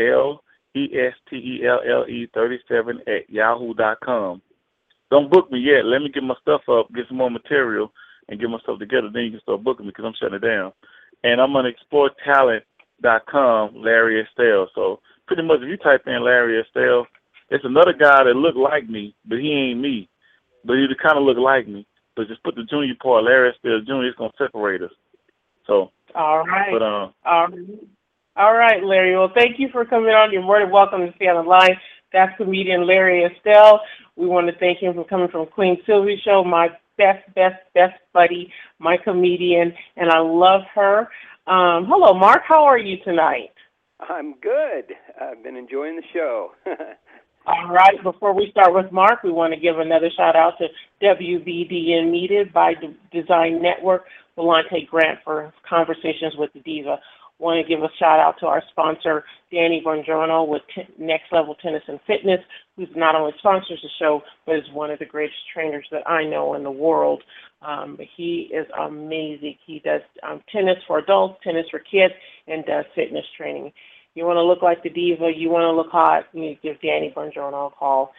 lestelle37@yahoo.com. Don't book me yet. Let me get my stuff up, get some more material, and get myself together. Then you can start booking me because I'm shutting it down. And I'm on exploretalent.com, Larry Estelle. So pretty much if you type in Larry Estelle, it's another guy that look like me, but he ain't me. But he kind of look like me. But just put the junior part, Larry Estelle Jr., it's going to separate us. So. All right. But, all right, Larry. Well, thank you for coming on. You're more than welcome to stay on the line. That's comedian Larry Estelle. We want to thank him for coming from Queen Sylvie's show, my best buddy, my comedian, and I love her. Hello, Mark. How are you tonight? I'm good. I've been enjoying the show. All right. Before we start with Mark, we want to give another shout-out to WBDN Media by Design Network, Volante Grant for Conversations with the Diva. Want to give a shout-out to our sponsor, Danny Bongiorno with Next Level Tennis and Fitness, who's not only sponsors the show, but is one of the greatest trainers that I know in the world. But he is amazing. He does tennis for adults, tennis for kids, and does fitness training. You want to look like the diva, you want to look hot, you need to give Danny Bongiorno a call,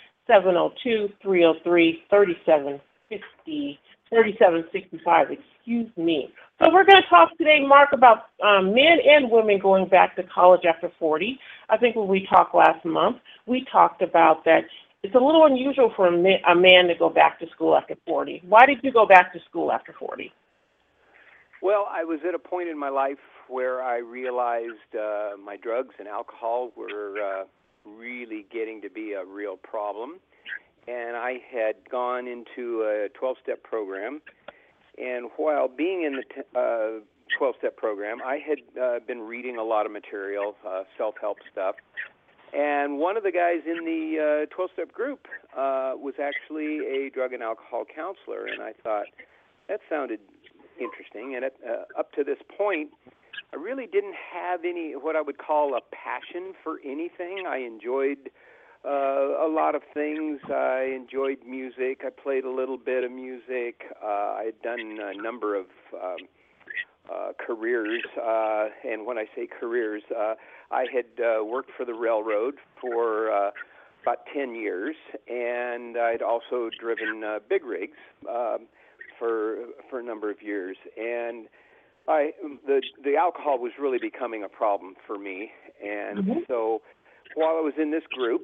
702-303-3765, excuse me. So we're going to talk today, Mark, about men and women going back to college after 40. I think when we talked last month, we talked about that it's a little unusual for a man to go back to school after 40. Why did you go back to school after 40? Well, I was at a point in my life where I realized my drugs and alcohol were really getting to be a real problem. And I had gone into a 12-step program. And while being in the 12-step program, I had been reading a lot of material, self-help stuff. And one of the guys in the 12-step group was actually a drug and alcohol counselor. And I thought, that sounded interesting. And up to this point, I really didn't have any, what I would call a passion for anything. I enjoyed a lot of things. I enjoyed music. I played a little bit of music. I had done a number of careers. And when I say careers, I had worked for the railroad for about 10 years. And I'd also driven big rigs for a number of years. And the alcohol was really becoming a problem for me. And so while I was in this group,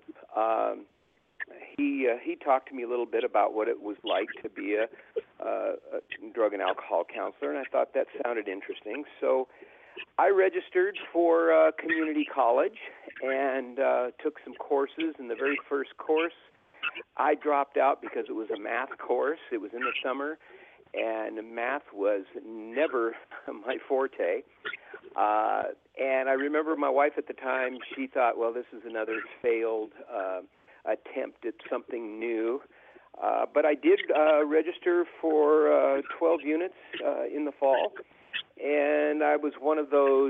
he talked to me a little bit about what it was like to be a drug and alcohol counselor, and I thought that sounded interesting. So I registered for community college and took some courses. In the very first course, I dropped out because it was a math course. It was in the summer, and math was never my forte. And I remember my wife at the time, she thought, well, this is another failed attempt at something new. But I did register for 12 units in the fall, and I was one of those,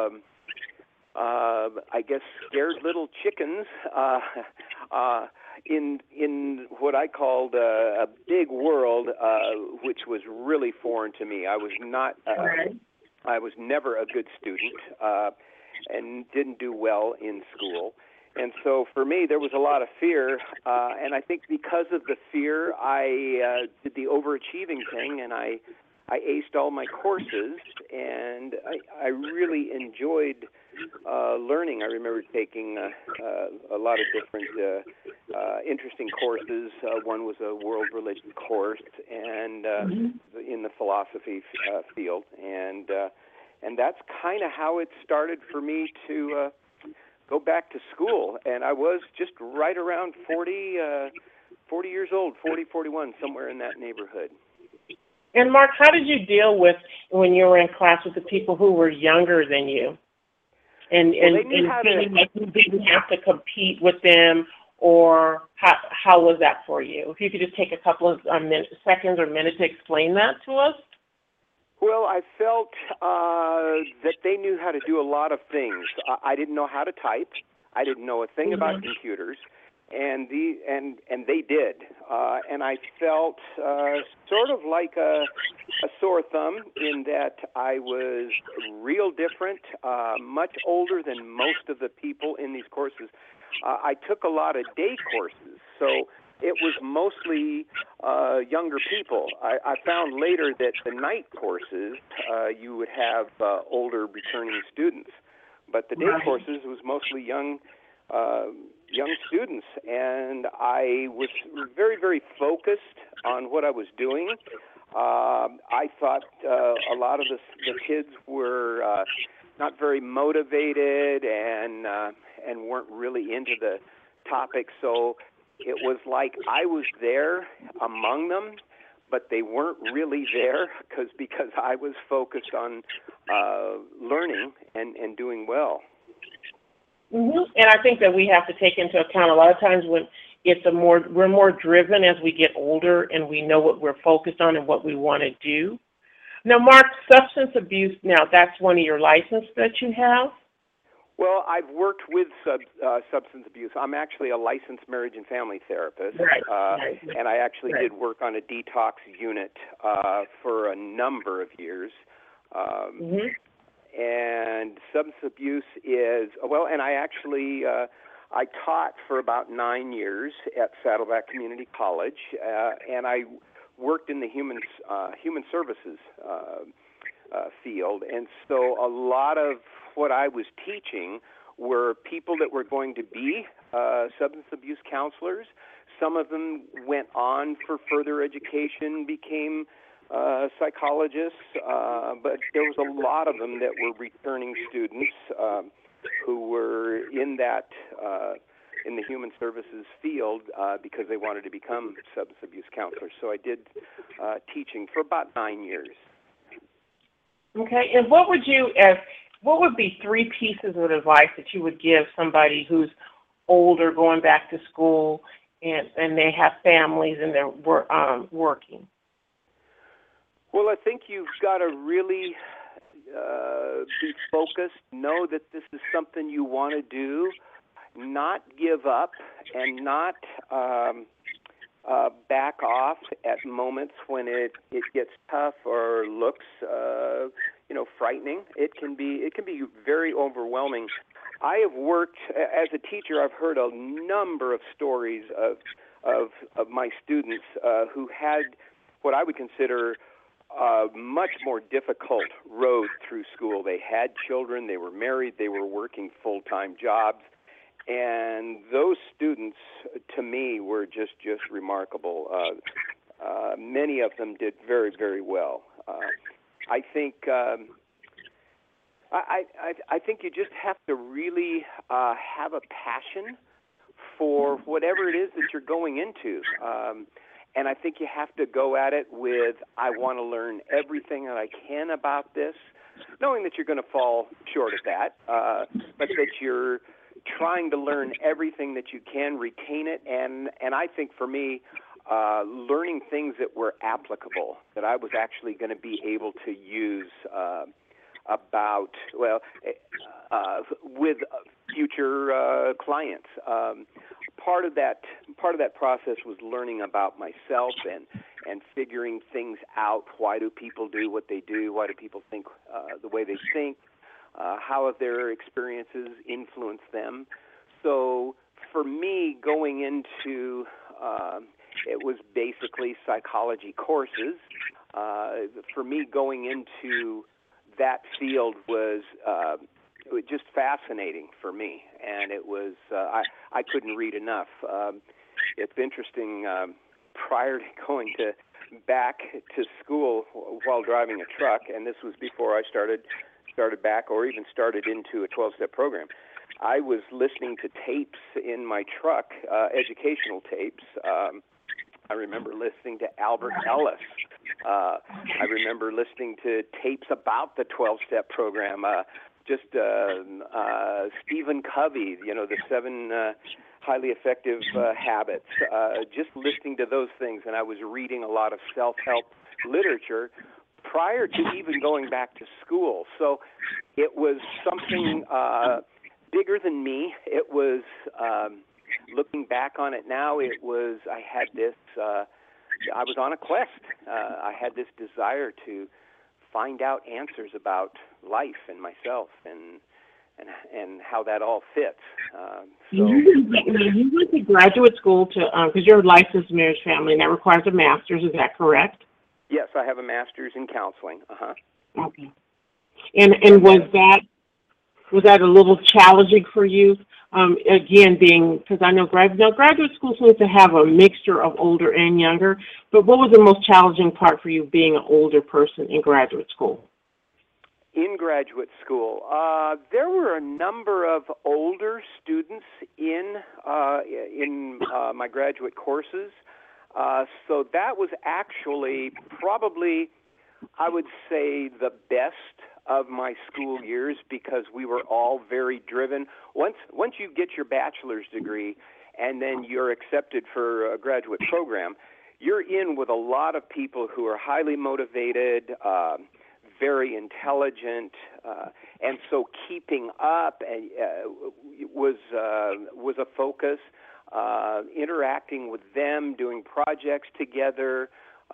I guess, scared little chickens in what I called a big world, which was really foreign to me. I was not. I was never a good student and didn't do well in school. And so for me, there was a lot of fear, and I think because of the fear, I did the overachieving thing, and I aced all my courses, and I really enjoyed learning. I remember taking a lot of different interesting courses. One was a world religion course, and in the philosophy field, and that's kind of how it started for me to go back to school. And I was just right around 40 years old, 40, 41, somewhere in that neighborhood. And Mark, how did you deal with when you were in class with the people who were younger than you? And feeling like you didn't have to compete with them, or how was that for you? If you could just take a couple of seconds or minutes to explain that to us. Well, I felt that they knew how to do a lot of things. I didn't know how to type. I didn't know a thing about computers, and they did. And I felt sort of like a sore thumb in that I was real different, much older than most of the people in these courses. I took a lot of day courses, so it was mostly younger people. I found later that the night courses, you would have older returning students, but the day courses was mostly young students, and I was very, very focused on what I was doing. I thought a lot of the kids were not very motivated and weren't really into the topic, so it was like I was there among them, but they weren't really there because I was focused on learning and doing well. And I think that we have to take into account a lot of times when we're more driven as we get older and we know what we're focused on and what we want to do. Now, Mark, substance abuse, now that's one of your licenses that you have? Well, I've worked with substance abuse. I'm actually a licensed marriage and family therapist, and I actually did work on a detox unit for a number of years. And substance abuse is, well, and I actually, I taught for about 9 years at Saddleback Community College, and I worked in the human services field. And so a lot of what I was teaching were people that were going to be substance abuse counselors. Some of them went on for further education, became psychologists, but there was a lot of them that were returning students who were in that in the human services field because they wanted to become substance abuse counselors. So I did teaching for about 9 years. Okay, and what would be 3 pieces of advice that you would give somebody who's older, going back to school, and they have families and they're working? Well, I think you've got to really be focused, know that this is something you want to do, not give up, and not back off at moments when it gets tough or looks frightening. It can be very overwhelming. I have worked as a teacher. I've heard a number of stories of my students who had what I would consider a much more difficult road through school. They had children, they were married, they were working full-time jobs, and those students, to me, were just remarkable. Many of them did very, very well. I think I think you just have to really have a passion for whatever it is that you're going into. And I think you have to go at it with, I want to learn everything that I can about this, knowing that you're going to fall short of that, but that you're trying to learn everything that you can, retain it, and I think for me, learning things that were applicable, that I was actually going to be able to use with future clients. Part of that process was learning about myself and figuring things out. Why do people do what they do? Why do people think the way they think? How have their experiences influenced them? So for me, going into it was basically psychology courses. For me, going into that field was just fascinating for me, and it was I couldn't read enough. It's interesting. Prior to going back to school while driving a truck, and this was before I started back or even started into a 12-step program, I was listening to tapes in my truck, educational tapes. I remember listening to Albert Ellis. I remember listening to tapes about the 12-step program. Stephen Covey, the 7 highly effective habits. Just listening to those things, and I was reading a lot of self-help literature prior to even going back to school. So it was something bigger than me. It was, looking back on it now, I had this, I was on a quest. I had this desire to find out answers about life and myself and how that all fits. You went to graduate school because you're a licensed marriage family, and that requires a master's. Is that correct? Yes, I have a master's in counseling. Okay. And was that a little challenging for you? Again, because I know graduate school seems to have a mixture of older and younger, but what was the most challenging part for you being an older person in graduate school? In graduate school, there were a number of older students in my graduate courses, so that was actually probably, I would say, the best of my school years, because we were all very driven. Once you get your bachelor's degree and then you're accepted for a graduate program, you're in with a lot of people who are highly motivated, very intelligent, and so keeping up was a focus. Interacting with them, doing projects together.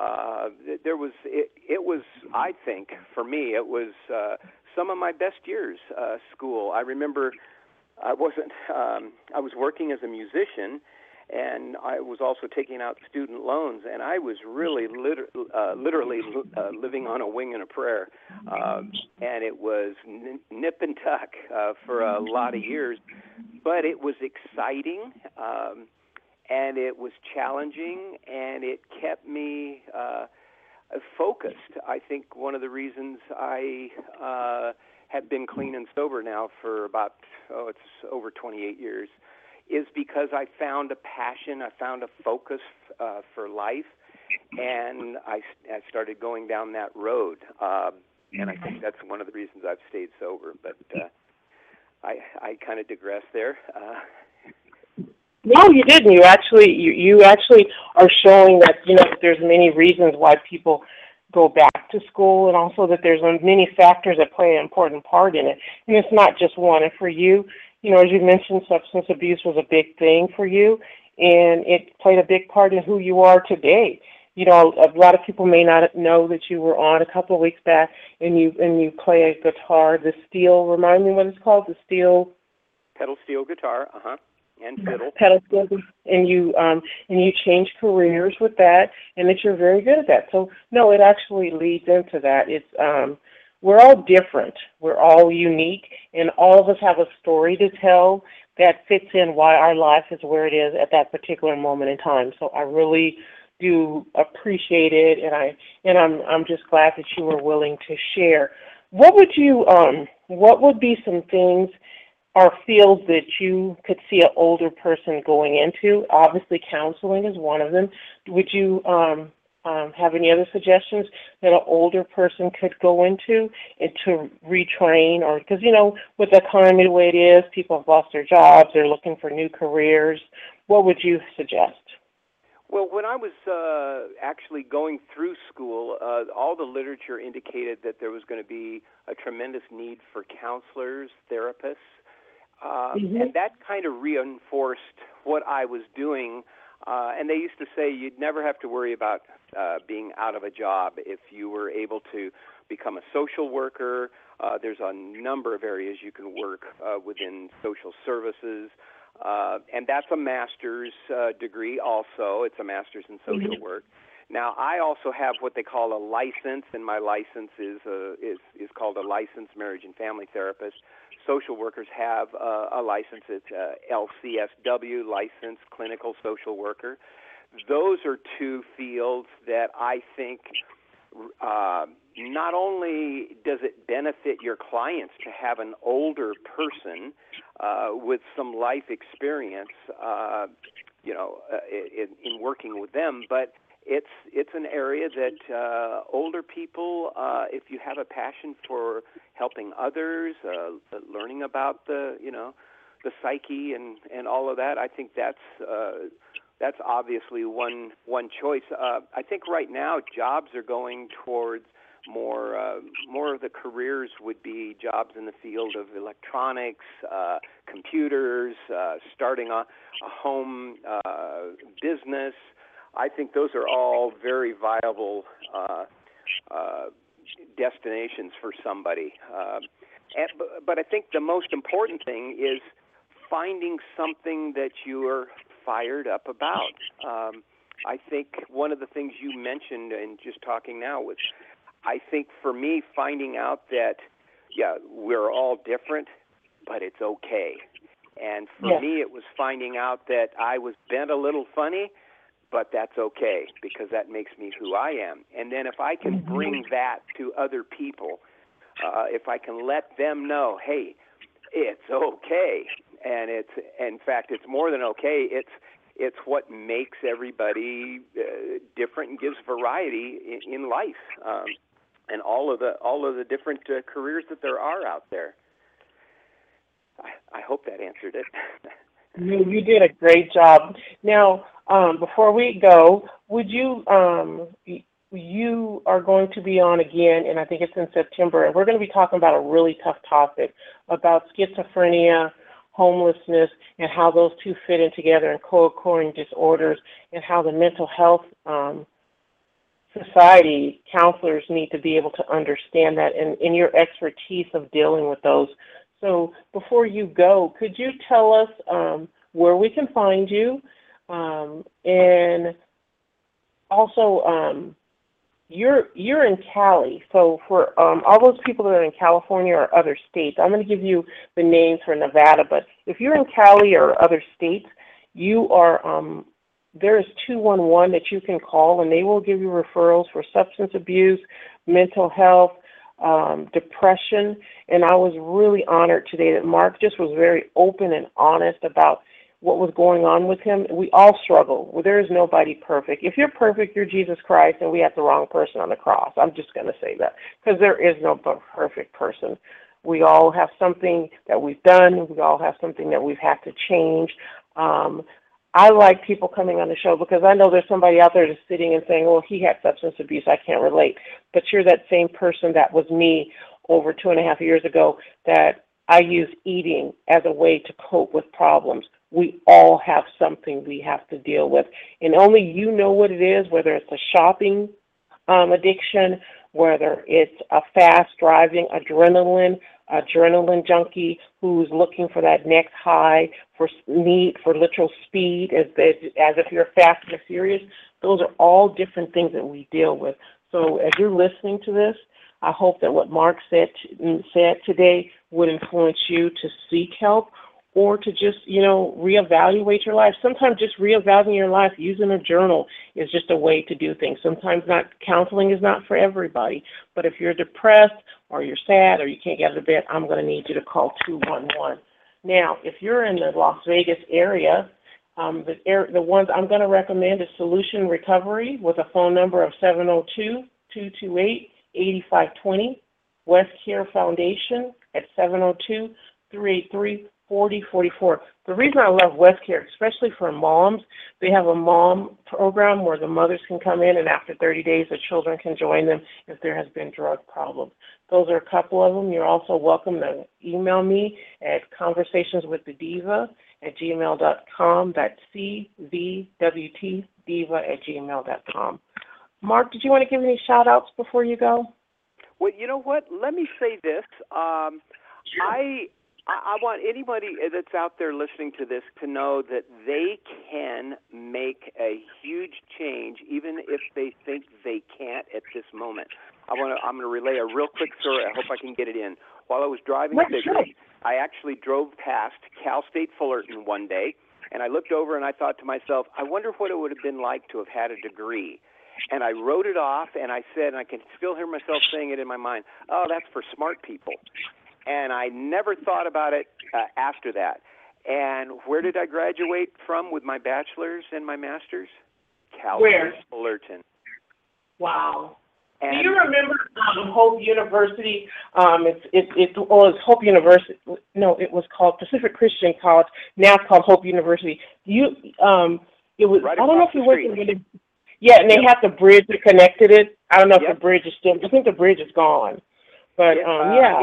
It was, I think, for me, it was some of my best years, school. I remember I was working as a musician, and I was also taking out student loans, and I was really literally living on a wing and a prayer. And it was nip and tuck for a lot of years, but it was exciting. And it was challenging, and it kept me focused. I think one of the reasons I have been clean and sober now for about, it's over 28 years, is because I found a passion, I found a focus for life, and I started going down that road. And I think that's one of the reasons I've stayed sober. But I kind of digressed there. No, you didn't. You actually are showing that there's many reasons why people go back to school, and also that there's many factors that play an important part in it. And it's not just one. And for you, as you mentioned, substance abuse was a big thing for you, and it played a big part in who you are today. A lot of people may not know that you were on a couple of weeks back, and you play a guitar, the steel. Remind me what it's called, the steel. Pedal steel guitar. And fiddle. Pedal steel, and you change careers with that, and that you're very good at that. So no, it actually leads into that. It's we're all different, we're all unique, and all of us have a story to tell that fits in why our life is where it is at that particular moment in time. So I really do appreciate it, and I'm just glad that you were willing to share. What would be some things or fields that you could see an older person going into? Obviously, counseling is one of them. Would you have any other suggestions that an older person could go into and to retrain? Or because, with the economy the way it is, people have lost their jobs, they're looking for new careers. What would you suggest? Well, when I was actually going through school, all the literature indicated that there was going to be a tremendous need for counselors, therapists, and that kind of reinforced what I was doing. And they used to say you'd never have to worry about being out of a job if you were able to become a social worker. There's a number of areas you can work within social services. and that's a master's degree also. It's a master's in social work. Now, I also have what they call a license, and my license is called a licensed marriage and family therapist. Social workers have a license. It's LCSW, licensed clinical social worker. Those are two fields that I think not only does it benefit your clients to have an older person with some life experience, in working with them, but it's an area that older people, if you have a passion for helping others, learning about the psyche and all of that, I think that's obviously one choice. I think right now jobs are going towards more of the careers would be jobs in the field of electronics, computers, starting a home business. I think those are all very viable destinations for somebody. But I think the most important thing is finding something that you are fired up about. I think one of the things you mentioned in just talking now was, I think for me, finding out that, we're all different, but it's okay. And for me, it was finding out that I was bent a little funny, but that's okay, because that makes me who I am. And then if I can bring that to other people, if I can let them know, hey, it's okay, and in fact, it's more than okay. It's what makes everybody different and gives variety in life, and all of the different careers that there are out there. I hope that answered it. You did a great job. Now, before we go, would you are going to be on again, and I think it's in September, and we're going to be talking about a really tough topic about schizophrenia, homelessness, and how those two fit in together, and co-occurring disorders, and how the mental health society counselors need to be able to understand that, and in your expertise of dealing with those. So before you go, could you tell us where we can find you, and also you're in Cali. So for all those people that are in California or other states, I'm going to give you the names for Nevada. But if you're in Cali or other states, you are there is 211 that you can call, and they will give you referrals for substance abuse, mental health, depression. And I was really honored today that Mark just was very open and honest about what was going on with him. We all struggle. Well, there is nobody perfect. If you're perfect, you're Jesus Christ, and we have the wrong person on the cross. I'm just going to say that, because there is no perfect person. We all have something that we've done. We all have something that we've had to change. I like people coming on the show because I know there's somebody out there just sitting and saying, well, he had substance abuse, I can't relate. But you're that same person that was me over 2.5 years ago, that I use eating as a way to cope with problems. We all have something we have to deal with. And only you know what it is, whether it's a shopping addiction, whether it's a fast driving adrenaline junkie who's looking for that next high, for literal speed, as if you're fast and furious. Those are all different things that we deal with. So as you're listening to this, I hope that what Mark said today would influence you to seek help, or to just, reevaluate your life. Sometimes just reevaluating your life using a journal is just a way to do things. Sometimes counseling is not for everybody. But if you're depressed or you're sad or you can't get out of bed, I'm going to need you to call 211. Now, if you're in the Las Vegas area, the ones I'm going to recommend is Solution Recovery with a phone number of 702-228-8520. West Care Foundation at 702-383-4044. The reason I love West Care, especially for moms, they have a mom program where the mothers can come in, and after 30 days, the children can join them if there has been drug problems. Those are a couple of them. You're also welcome to email me at conversationswiththediva@gmail.com. That's CVWT, diva@gmail.com. Mark, did you want to give any shout-outs before you go? Well, you know what? Let me say this. I want anybody that's out there listening to this to know that they can make a huge change, even if they think they can't at this moment. I'm going to relay a real quick story. I hope I can get it in. While I was driving Bigger, I actually drove past Cal State Fullerton one day, and I looked over and I thought to myself, I wonder what it would have been like to have had a degree. And I wrote it off, and I said, and I can still hear myself saying it in my mind, oh, that's for smart people. And I never thought about it after that. And where did I graduate from with my bachelor's and my master's? Cal State Fullerton. Wow. And do you remember Hope University? It was Hope University. No, it was called Pacific Christian College. Now it's called Hope University. It was. Right, I don't know if you went street. to. Yeah, and they had the bridge that connected it. I don't know if the bridge is still. I think the bridge is gone. But it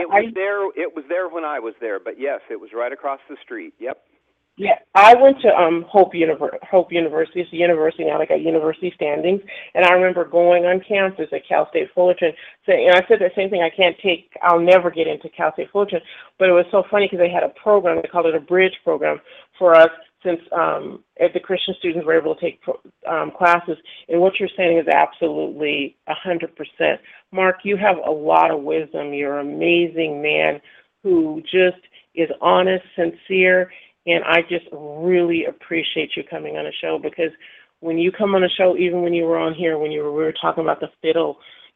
was there when I was there. But yes, it was right across the street. Yep. Yeah, I went to Hope University. It's a university now. They got university standings. And I remember going on campus at Cal State Fullerton, and I said the same thing. I'll never get into Cal State Fullerton. But it was so funny because they had a program. They called it a bridge program for us, since the Christian students were able to take classes. And what you're saying is absolutely 100%. Mark, you have a lot of wisdom. You're an amazing man who just is honest, sincere, and I just really appreciate you coming on the show, because when you come on the show, even when you were on here, we were talking about the fiddle,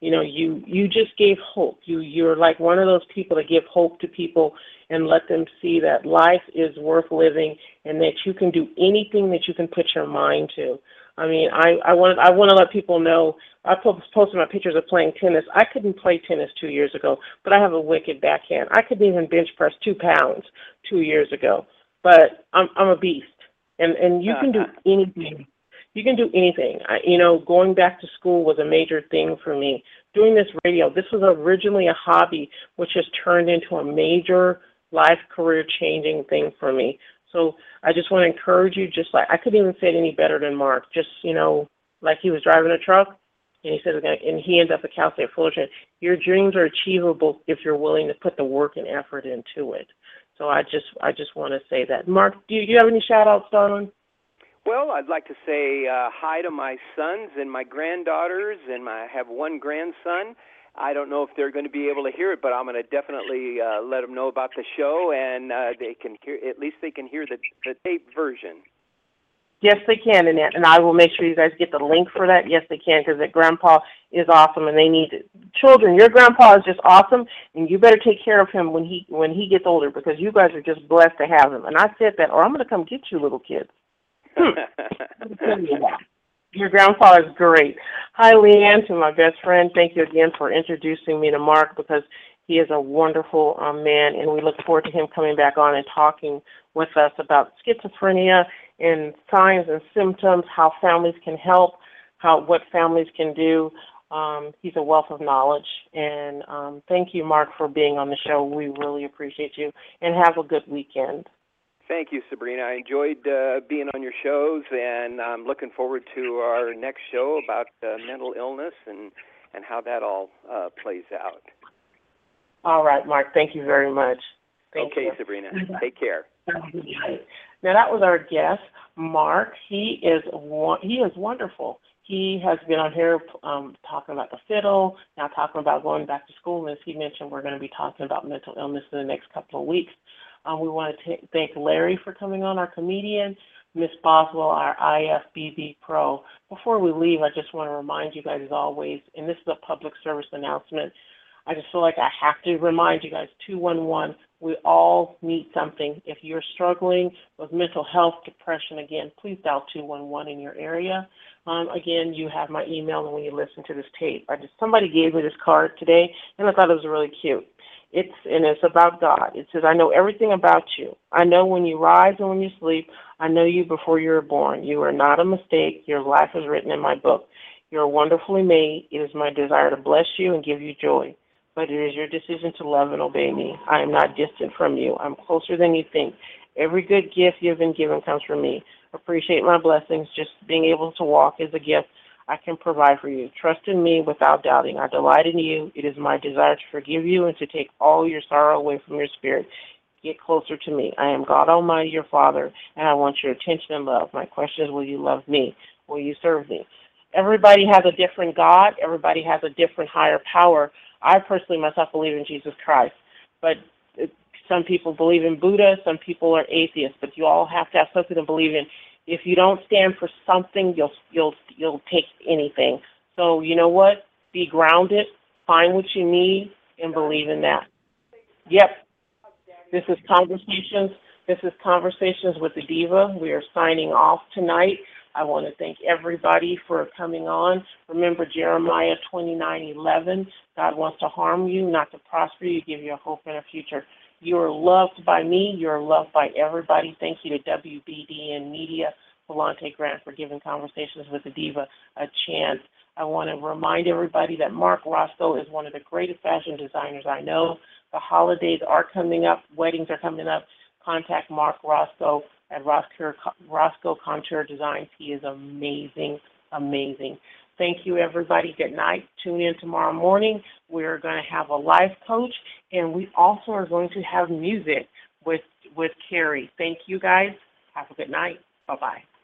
you just gave hope. You're like one of those people that give hope to people and let them see that life is worth living and that you can do anything that you can put your mind to. I mean, I want to let people know. I posted my pictures of playing tennis. I couldn't play tennis 2 years ago, but I have a wicked backhand. I couldn't even bench press 2 pounds 2 years ago. But I'm a beast, and you can do anything. You can do anything. Going back to school was a major thing for me. Doing this radio, this was originally a hobby, which has turned into a major life career-changing thing for me. So I just want to encourage you, just like, I couldn't even say it any better than Mark, just, like he was driving a truck, and he said, and he ended up at Cal State Fullerton. Your dreams are achievable if you're willing to put the work and effort into it. So I just want to say that. Mark, do you have any shout-outs, darling? Well, I'd like to say hi to my sons and my granddaughters, and I have one grandson. I don't know if they're going to be able to hear it, but I'm going to definitely let them know about the show, and they can hear. At least they can hear the tape version. Yes, they can, Annette, and I will make sure you guys get the link for that. Yes, they can, because that grandpa is awesome, and they need it. Children, your grandpa is just awesome, and you better take care of him when he gets older, because you guys are just blessed to have him. And I said that, or I'm going to come get you, little kids. Your grandpa is great. Hi, Leanne, to my best friend. Thank you again for introducing me to Mark, because he is a wonderful man, and we look forward to him coming back on and talking with us about schizophrenia and signs and symptoms, how families can help, what families can do. He's a wealth of knowledge. And thank you, Mark, for being on the show. We really appreciate you. And have a good weekend. Thank you, Sabrina. I enjoyed being on your shows, and I'm looking forward to our next show about mental illness and how that all plays out. All right, Mark. Thank you very much. Thank you. Sabrina. Take care. Now, that was our guest, Mark. He is wonderful. He has been on here talking about the fiddle, now talking about going back to school. And as he mentioned, we're going to be talking about mental illness in the next couple of weeks. We want to thank Larry for coming on, our comedian, Miss Boswell, our IFBB pro. Before we leave, I just want to remind you guys, as always, and this is a public service announcement, I just feel like I have to remind you guys, 211, we all need something. If you're struggling with mental health, depression, again, please dial 211 in your area. Again, you have my email when you listen to this tape. Somebody gave me this card today, and I thought it was really cute. It's about God. It says, I know everything about you. I know when you rise and when you sleep. I know you before you were born. You are not a mistake. Your life is written in my book. You are wonderfully made. It is my desire to bless you and give you joy. But it is your decision to love and obey me. I am not distant from you. I'm closer than you think. Every good gift you've been given comes from me. Appreciate my blessings. Just being able to walk is a gift I can provide for you. Trust in me without doubting. I delight in you. It is my desire to forgive you and to take all your sorrow away from your spirit. get closer to me. I am God Almighty, your Father, and I want your attention and love. My question is, will you love me? Will you serve me? Everybody has a different God. Everybody has a different higher power. I personally myself believe in Jesus Christ, but some people believe in Buddha. Some people are atheists, but you all have to have something to believe in. If you don't stand for something, you'll take anything. So you know what? Be grounded. Find what you need and believe in that. Yep. This is Conversations. This is Conversations with the Diva. We are signing off tonight. I want to thank everybody for coming on. Remember Jeremiah 29:11. God wants to harm you, not to prosper you, give you a hope and a future. You are loved by me. You are loved by everybody. Thank you to WBDN Media, Volante Grant, for giving Conversations with the Diva a chance. I want to remind everybody that Mark Roscoe is one of the greatest fashion designers I know. The holidays are coming up. Weddings are coming up. Contact Mark Roscoe at Roscoe Contour Designs. He is amazing, amazing. Thank you, everybody. Good night. Tune in tomorrow morning. We're going to have a life coach, and we also are going to have music with Carrie. Thank you, guys. Have a good night. Bye-bye.